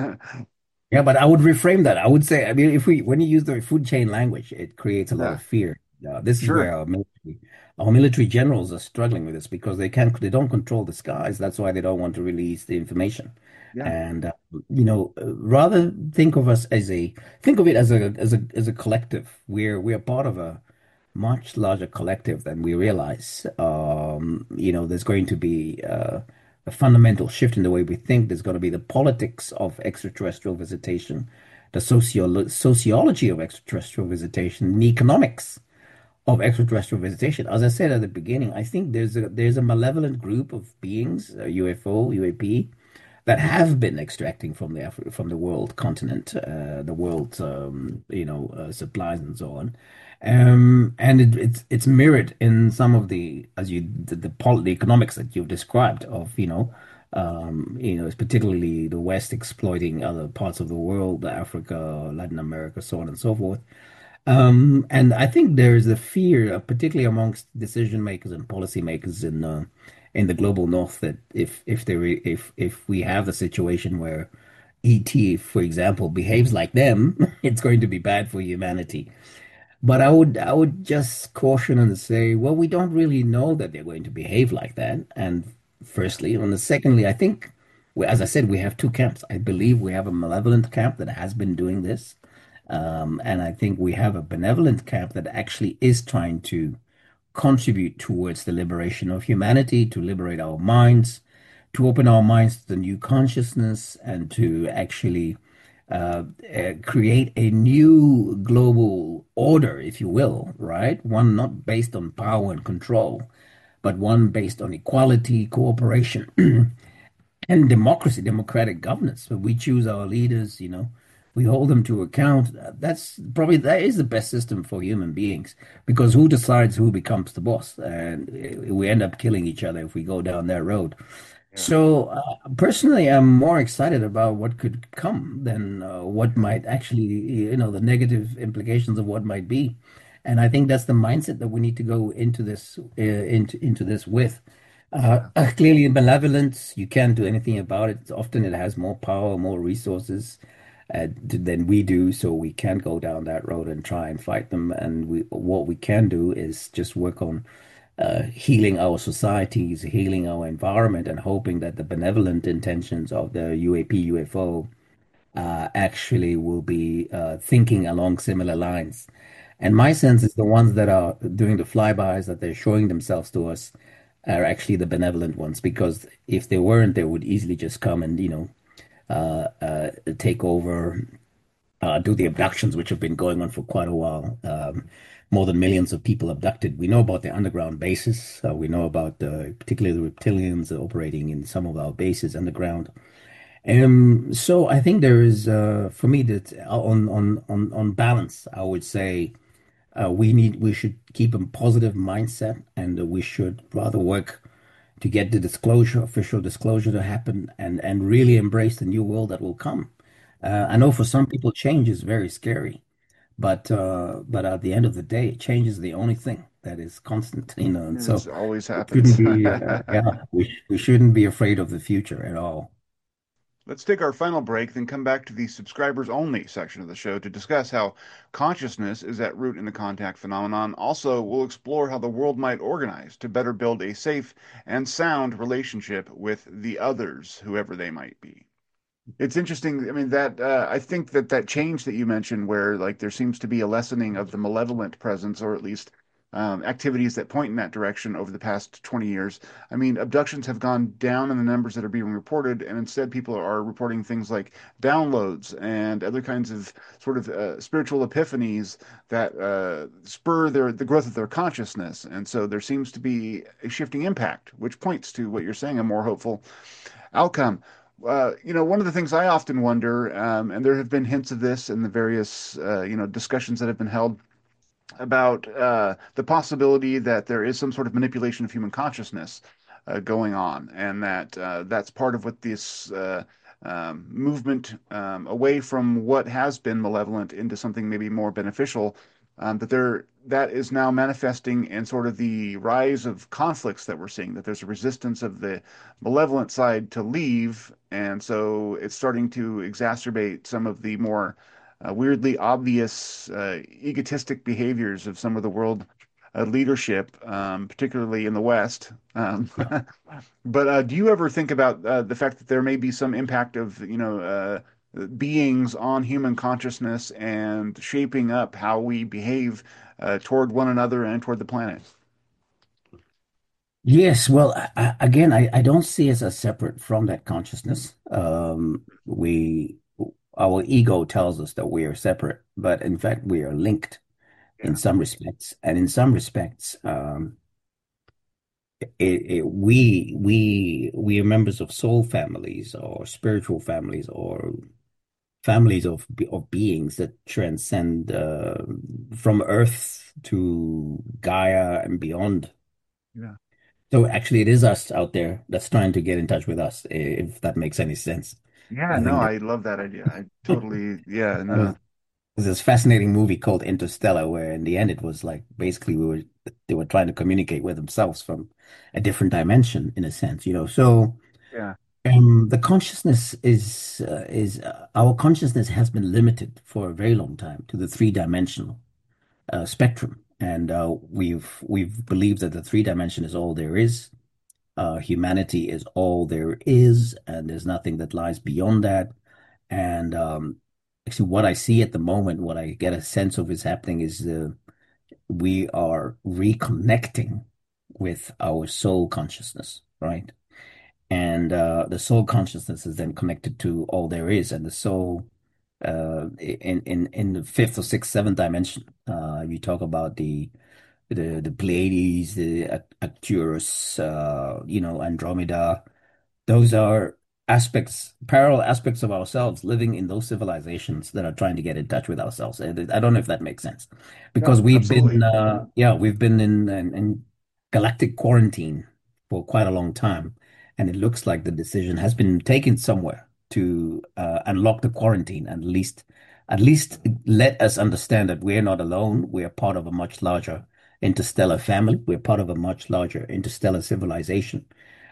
Yeah, but I would reframe that. I would say, I mean, if we when you use the food chain language, it creates a lot Yeah, of fear. Uh, this is where sure. our military, our military generals are struggling with this because they can't, they don't control the skies. That's why they don't want to release the information. Yeah, And uh, you know, uh, rather think of us as a think of it as a as a as a collective. We're we're part of a much larger collective than we realize. Um, you know, there's going to be uh, a fundamental shift in the way we think. There's going to be the politics of extraterrestrial visitation, the socio sociology of extraterrestrial visitation, the economics of extraterrestrial visitation. As I said at the beginning, I think there's a there's a malevolent group of beings, uh, U F O, U A P, that have been extracting from the Afri from the world continent, uh, the world, um, you know, uh, supplies and so on. Um, and it, it's it's mirrored in some of the as you the the, pol the economics that you've described of, you know, um, you know, it's particularly the West exploiting other parts of the world, Africa, Latin America, so on and so forth. Um, and I think there is a fear, uh, particularly amongst decision makers and policymakers in uh, in the global north, that if if there i- if if we have the situation where E T, for example, behaves like them, it's going to be bad for humanity. But I would I would just caution and say, well, we don't really know that they're going to behave like that. And firstly, and secondly, I think, we- as I said, we have two camps. I believe we have a malevolent camp that has been doing this. Um, and I think we have a benevolent camp that actually is trying to contribute towards the liberation of humanity, to liberate our minds, to open our minds to the new consciousness, and to actually uh, uh, create a new global order, if you will, right? One not based on power and control, but one based on equality, cooperation, and democracy, democratic governance. So we choose our leaders, you know, we hold them to account. That's probably that is the best system for human beings because who decides who becomes the boss? And uh, we end up killing each other if we go down that road. yeah, So uh, personally, I'm more excited about what could come than uh, what might actually, you know, the negative implications of what might be. And I think that's the mindset that we need to go into this uh, into into this with. Uh, yeah. uh, clearly, malevolence, you can't do anything about it. Often it has more power, more resources uh, to- than we do, so we can't go down that road and try and fight them. And we, what we can do is just work on uh, healing our societies, healing our environment, and hoping that the benevolent intentions of the U A P, U F O uh, actually will be uh, thinking along similar lines. And my sense is the ones that are doing the flybys, that they're showing themselves to us, are actually the benevolent ones. Because if they weren't, they would easily just come and, you know, uh, uh, take over, uh, do the abductions, which have been going on for quite a while. Um, more than millions of people abducted. We know about the underground bases. Uh, we know about uh, particularly the reptilians operating in some of our bases underground. Um, so I think there is, uh, for me, that on on on on balance, I would say uh, we need we should keep a positive mindset, and uh, we should rather work to get the disclosure, official disclosure to happen, and and really embrace the new world that will come. Uh, I know for some people, change is very scary, but uh, but at the end of the day, change is the only thing that is constant, you know. And so It always we shouldn't happens. be, uh, yeah, we we shouldn't be afraid of the future at all. Let's take our final break, then come back to the subscribers only section of the show to discuss how consciousness is at root in the contact phenomenon. Also, we'll explore how the world might organize to better build a safe and sound relationship with the others, whoever they might be. It's interesting. I mean, that uh, I think that that change that you mentioned, where like there seems to be a lessening of the malevolent presence, or at least um, activities that point in that direction over the past twenty years. I mean, abductions have gone down in the numbers that are being reported, and instead people are reporting things like downloads and other kinds of sort of uh, spiritual epiphanies that uh, spur their the growth of their consciousness. And so there seems to be a shifting impact, which points to what you're saying, a more hopeful outcome. Uh, you know, one of the things I often wonder, um, and there have been hints of this in the various, uh, you know, discussions that have been held, about uh, the possibility that there is some sort of manipulation of human consciousness uh, going on, and that uh, that's part of what this uh, um, movement um, away from what has been malevolent into something maybe more beneficial. Um, that there that is now manifesting in sort of the rise of conflicts that we're seeing. That there's a resistance of the malevolent side to leave, and so it's starting to exacerbate some of the more uh, weirdly obvious uh, egotistic behaviors of some of the world uh, leadership, um, particularly in the West. Um, Yeah. but uh, do you ever think about uh, the fact that there may be some impact of, you know, uh, beings on human consciousness and shaping up how we behave uh, toward one another and toward the planet? Yes, well, I, I- again, I, I don't see us as separate from that consciousness. Um, we, our ego tells us that we are separate, but in fact, we are linked in Yeah. some respects, and in some respects, um, it, it, we we we are members of soul families or spiritual families or families of be- of beings that transcend uh, from Earth to Gaia and beyond. Yeah. So actually, it is us out there that's trying to get in touch with us, if that makes any sense. Yeah, I no, think that I love that idea. I totally, yeah, uh, no, there's this fascinating movie called Interstellar, where in the end it was like basically we were they were trying to communicate with themselves from a different dimension, in a sense, you know. So yeah, um, the consciousness is uh, is uh, our consciousness has been limited for a very long time to the three dimensional uh, spectrum, and uh, we've we've believed that the three dimension is all there is. Uh, humanity is all there is, and there's nothing that lies beyond that. And um, actually, what I see at the moment, what I get a sense of is happening is uh, we are reconnecting with our soul consciousness, right? And uh, the soul consciousness is then connected to all there is, and the soul uh, in in in the fifth or sixth, seventh dimension. Uh, you talk about the the the Pleiades, the Arc- Arcturus, uh, you know, Andromeda. Those are aspects, parallel aspects of ourselves living in those civilizations that are trying to get in touch with ourselves. And I don't know if that makes sense, because no, we've been, absolutely. uh, yeah, we've been in, in, in galactic quarantine for quite a long time, and it looks like the decision has been taken somewhere to uh, unlock the quarantine and at least, at least let us understand that we're not alone. We're part of a much larger interstellar family. We're part of a much larger interstellar civilization.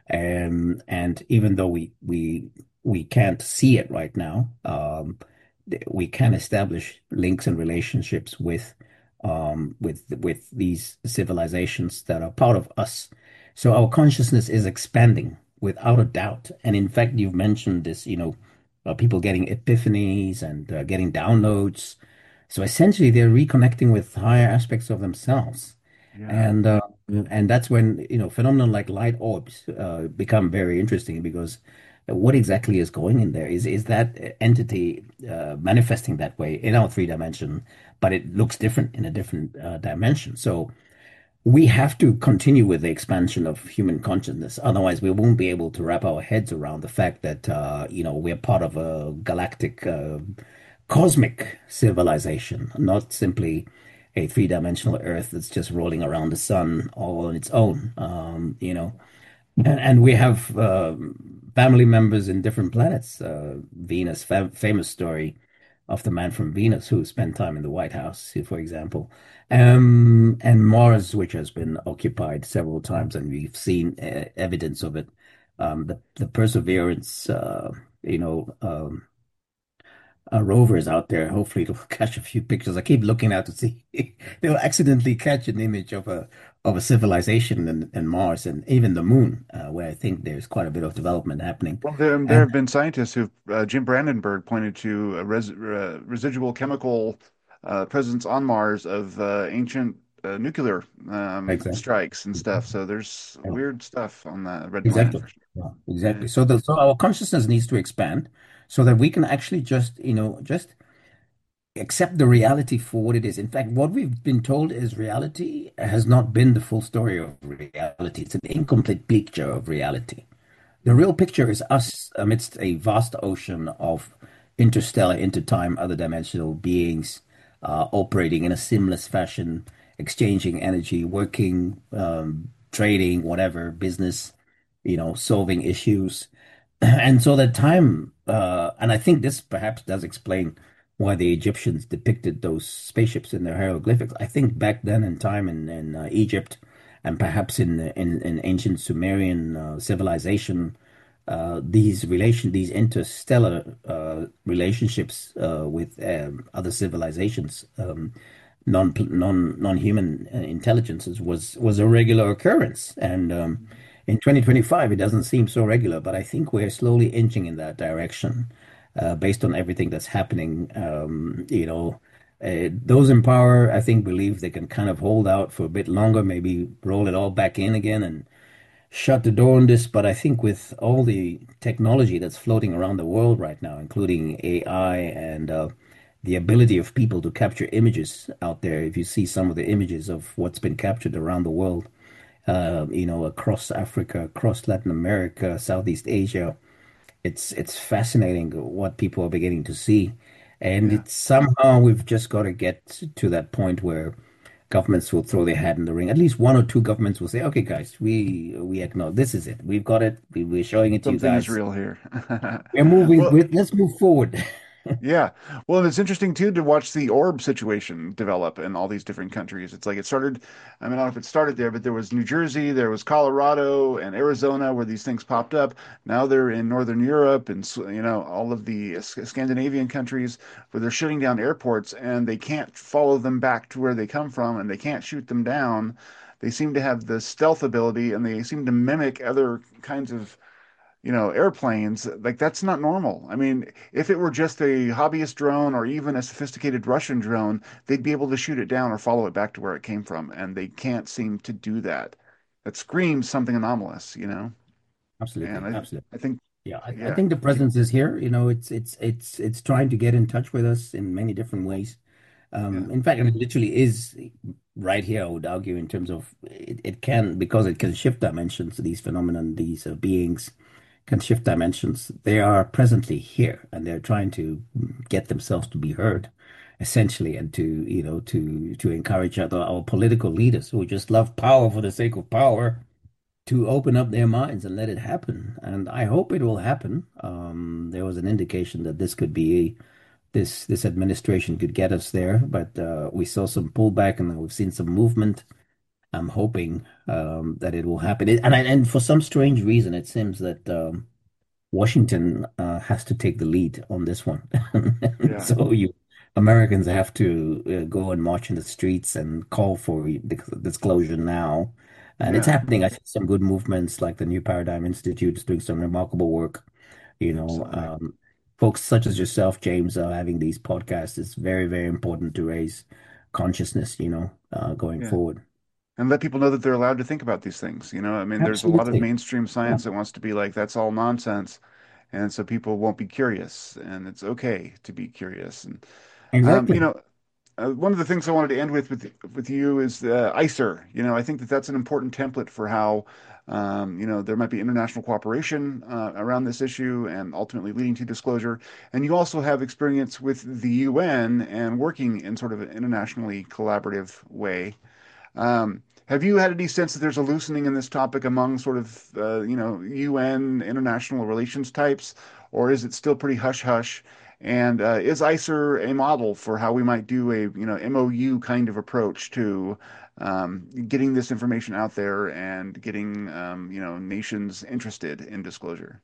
Um, and even though we we we can't see it right now, um, th- we can establish links and relationships with um, with with these civilizations that are part of us. So our consciousness is expanding without a doubt. And in fact, you've mentioned this, you know, uh, people getting epiphanies and uh, getting downloads. So essentially, they're reconnecting with higher aspects of themselves. Yeah. And uh, and that's when, you know, phenomenon like light orbs uh, become very interesting because what exactly is going in there? Is is that entity uh, manifesting that way in our three dimension, but it looks different in a different uh, dimension. So we have to continue with the expansion of human consciousness. Otherwise, we won't be able to wrap our heads around the fact that, uh, you know, we're part of a galactic, uh, cosmic civilization, not simply a three-dimensional Earth that's just rolling around the sun all on its own. Um, you know, and, and we have um, family members in different planets. Uh, Venus, fam famous story of the man from Venus who spent time in the White House, for example. Um, and Mars, which has been occupied several times, and we've seen uh, evidence of it. Um, the the Perseverance, uh, you know, um, uh, rovers out there. Hopefully, it'll catch a few pictures. I keep looking out to see they'll accidentally catch an image of a of a civilization in, in Mars and even the moon, uh, where I think there's quite a bit of development happening. Well, there there And have been scientists who uh, Jim Brandenburg pointed to a res uh, residual chemical uh, presence on Mars of uh, ancient uh, nuclear um, exactly, strikes and stuff. So there's yeah, weird stuff on the red planet exactly, for sure. yeah, Yeah. exactly. So the so our consciousness needs to expand so that we can actually just, you know, just accept the reality for what it is. In fact, what we've been told is reality has not been the full story of reality. It's an incomplete picture of reality. The real picture is us amidst a vast ocean of interstellar, intertime, other dimensional beings uh, operating in a seamless fashion, exchanging energy, working, um, trading, whatever, business, you know, solving issues. And so that time, uh, and I think this perhaps does explain why the Egyptians depicted those spaceships in their hieroglyphics. I think back then in time in, in uh, Egypt and perhaps in, in, in ancient Sumerian uh, civilization, uh, these relation, these interstellar uh, relationships uh, with um, other civilizations, um, non non non-human uh, intelligences was was a regular occurrence. And um, in twenty twenty-five, it doesn't seem so regular, but I think we're slowly inching in that direction, uh, based on everything that's happening. Um, you know, uh, those in power, I think, believe they can kind of hold out for a bit longer, maybe roll it all back in again and shut the door on this. But I think with all the technology that's floating around the world right now, including A I and uh, the ability of people to capture images out there, if you see some of the images of what's been captured around the world, uh, you know, across Africa, across Latin America, Southeast Asia, it's it's fascinating what people are beginning to see. And Yeah. it's somehow we've just got to get to that point where governments will throw their hat in the ring. At least one or two governments will say, "Okay, guys, we we acknowledge this is it. We've got it. We, we're showing it to you Something is guys. real here. We're moving. Well, With let's move forward." yeah. Well, and it's interesting too to watch the orb situation develop in all these different countries. It's like it started, I mean, I don't know if it started there, but there was New Jersey, there was Colorado and Arizona where these things popped up. Now they're in Northern Europe and, s- you know, all of the S- Scandinavian countries where they're shutting down airports and they can't follow them back to where they come from and they can't shoot them down. They seem to have the stealth ability and they seem to mimic other kinds of you know, airplanes, like that's not normal. I mean, if it were just a hobbyist drone or even a sophisticated Russian drone, they'd be able to shoot it down or follow it back to where it came from, and they can't seem to do that. That screams something anomalous, you know? And Absolutely, I, absolutely. I think, Yeah, I, I yeah, think the presence is here. You know, it's it's it's it's trying to get in touch with us in many different ways. yeah, Um, in fact, it literally is right here, I would argue, in terms of it, it can, because it can shift dimensions, these phenomenon, these uh, beings can shift dimensions. They are presently here and they're trying to get themselves to be heard, essentially, and to, you know, to to encourage other our political leaders who just love power for the sake of power to open up their minds and let it happen. And I hope it will happen. Um, there was an indication that this could be this this administration could get us there, but uh, we saw some pullback and we've seen some movement. I'm hoping um, that it will happen. It, and I, and for some strange reason, it seems that um, Washington uh, has to take the lead on this one. yeah, So you Americans have to uh, go and march in the streets and call for dis- disclosure now. And it's yeah, happening. I see some good movements like the New Paradigm Institute is doing some remarkable work. You know, absolutely. um, folks such as yourself, James, are having these podcasts. It's very, very important to raise consciousness, you know, uh, going Yeah. forward. And let people know that they're allowed to think about these things. You know, I mean, there's a lot of Absolutely. mainstream Yeah, science that wants to be like, that's all nonsense. And so people won't be curious, and it's okay to be curious. And, um, you exactly. know, Uh, one of the things I wanted to end with with with you is uh, ICER. You know, I think that that's an important template for how, um, you know, there might be international cooperation uh, around this issue and ultimately leading to disclosure. And you also have experience with the U N and working in sort of an internationally collaborative way. Um, have you had any sense that there's a loosening in this topic among sort of, uh, you know, U N international relations types, or is it still pretty hush hush? And uh, is ICER a model for how we might do a, you know, M O U kind of approach to um, getting this information out there and getting, um, you know, nations interested in disclosure?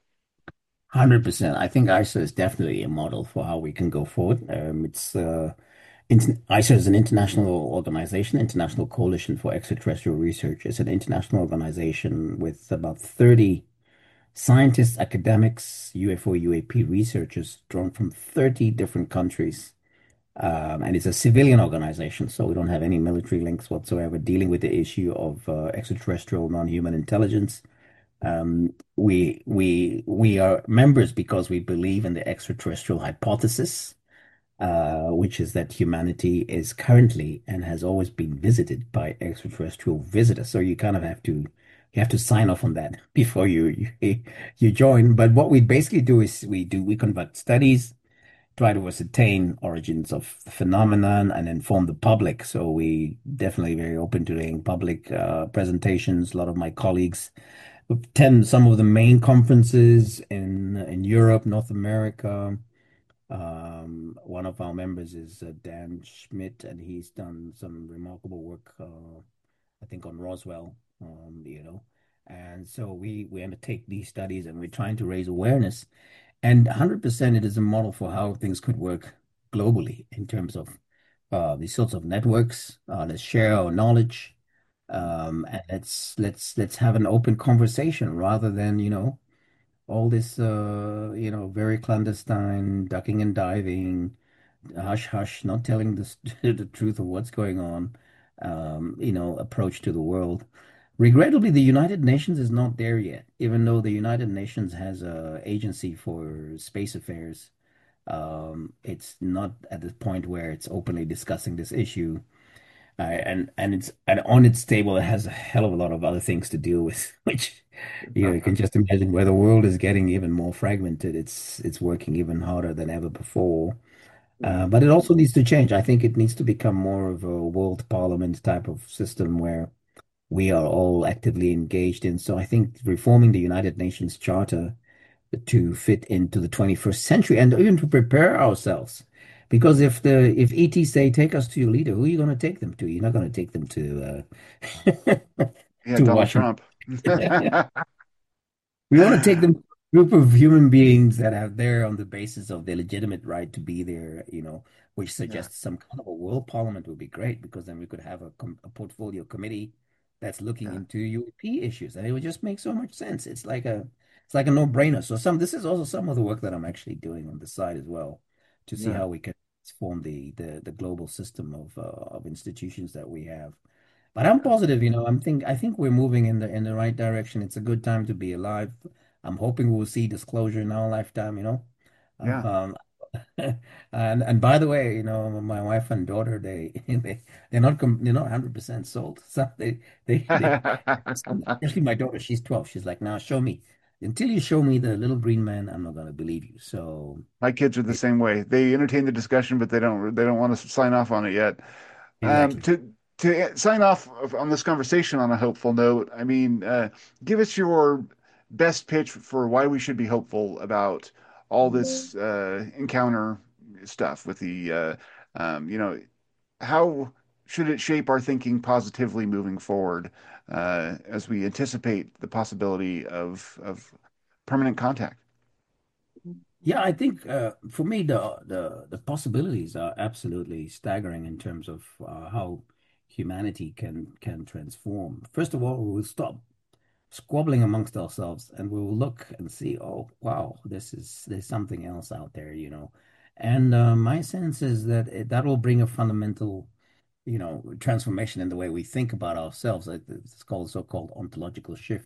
one hundred percent. I think I S A is definitely a model for how we can go forward. Um, it's uh, int I S A is an international organization, International Coalition for Extraterrestrial Research. It's an international organization with about thirty scientists, academics, U F O, U A P researchers drawn from thirty different countries. Um, and it's a civilian organization, so we don't have any military links whatsoever dealing with the issue of uh, extraterrestrial non-human intelligence. Um, we we we are members because we believe in the extraterrestrial hypothesis, uh, which is that humanity is currently and has always been visited by extraterrestrial visitors. So you kind of have to you have to sign off on that before you you, you join. But what we basically do is we do we conduct studies try to ascertain origins of the phenomenon and inform the public. So we definitely very open to doing public uh, presentations. A lot of my colleagues attend some of the main conferences in in Europe, North America. Um, one of our members is uh, Dan Schmidt, and he's done some remarkable work, uh, I think, on Roswell, um, you know. And so we we undertake these studies, and we're trying to raise awareness. And one hundred percent it is a model for how things could work globally in terms of uh, these sorts of networks. Uh, let's share our knowledge, um, and let's let's let's have an open conversation rather than, you know, all this uh, you know, very clandestine ducking and diving, hush hush, not telling the the truth of what's going on, um, you know, approach to the world. Regrettably, the United Nations is not there yet, even though the United Nations has a agency for space affairs. Um, it's not at the point where it's openly discussing this issue. Uh, and and it's and on its table, it has a hell of a lot of other things to deal with, which, you know, you can just imagine where the world is getting even more fragmented. It's it's working even harder than ever before. Uh, but it also needs to change. I think it needs to become more of a world parliament type of system where we are all actively engaged in. So I think reforming the United Nations Charter to fit into the twenty-first century and even to prepare ourselves. Because if the if E T say take us to your leader, who are you going to take them to? You're not going to take them to uh, Yeah, to Donald Washington. Trump. We want to take them to a group of human beings that are there on the basis of their legitimate right to be there, you know, which Yeah, suggests some kind of a world parliament would be great because then we could have a, com a portfolio committee that's looking yeah, into U A P issues, and it would just make so much sense. It's like a it's like a no-brainer. So some this is also some of the work that I'm actually doing on the side as well to see yeah, how we can transform the the the global system of uh, of institutions that we have. But I'm yeah, positive, you know, I'm think I think we're moving in the in the right direction. It's a good time to be alive. I'm hoping we'll see disclosure in our lifetime, you know. yeah. Um, and and by the way, you know, my wife and daughter, they they they're not com they're not one hundred percent sold. So they they they especially my daughter, she's twelve. She's like, "Now show me. Until you show me the little green man, I'm not gonna believe you." So My kids are the it, same way. They entertain the discussion, but they don't they don't want to sign off on it yet. Um, exactly. to to sign off of- on this conversation on a hopeful note, I mean, uh, give us your best pitch for why we should be hopeful about all this uh, encounter stuff with the, uh, um, you know, how should it shape our thinking positively moving forward uh, as we anticipate the possibility of of permanent contact? Yeah, I think uh, for me the the the possibilities are absolutely staggering in terms of uh, how humanity can can transform. First of all, we will stop squabbling amongst ourselves and we will look and see, oh wow, this is there's something else out there, you know. And uh, my sense is that it, that will bring a fundamental, you know, transformation in the way we think about ourselves. It- It's called so-called ontological shift,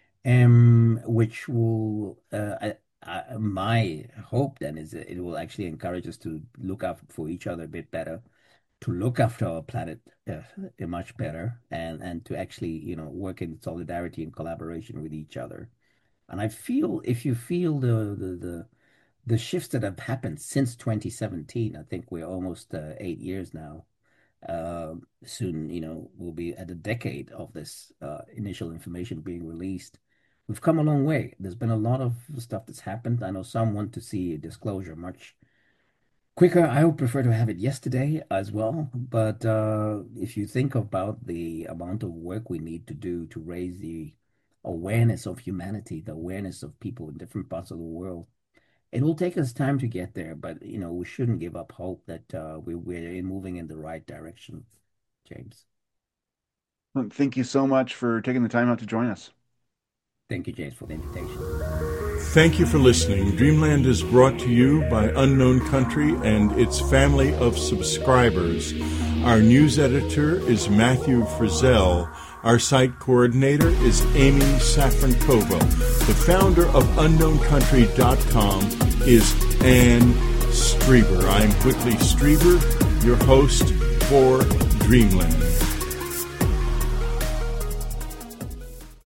um, which will, uh, I, I, my hope then is that it will actually encourage us to look out for each other a bit better, to look after our planet uh, much better, and and to actually, you know, work in solidarity and collaboration with each other. And I feel if you feel the the the, the shifts that have happened since twenty seventeen, I think we're almost uh, eight years now. Uh, soon, you know, we'll be at a decade of this uh, initial information being released. We've come a long way. There's been a lot of stuff that's happened. I know some want to see a disclosure much quicker. I would prefer to have it yesterday as well. But uh, if you think about the amount of work we need to do to raise the awareness of humanity, the awareness of people in different parts of the world, it will take us time to get there. But you know, we shouldn't give up hope that uh, we, we're moving in the right direction, James. Well, thank you so much for taking the time out to join us. Thank you, James, for the invitation. Thank you for listening. Dreamland is brought to you by Unknown Country and its family of subscribers. Our news editor is Matthew Frizzell. Our site coordinator is Amy Safrankova. The founder of unknown country dot com is Anne Strieber. I'm Whitley Strieber, your host for Dreamland.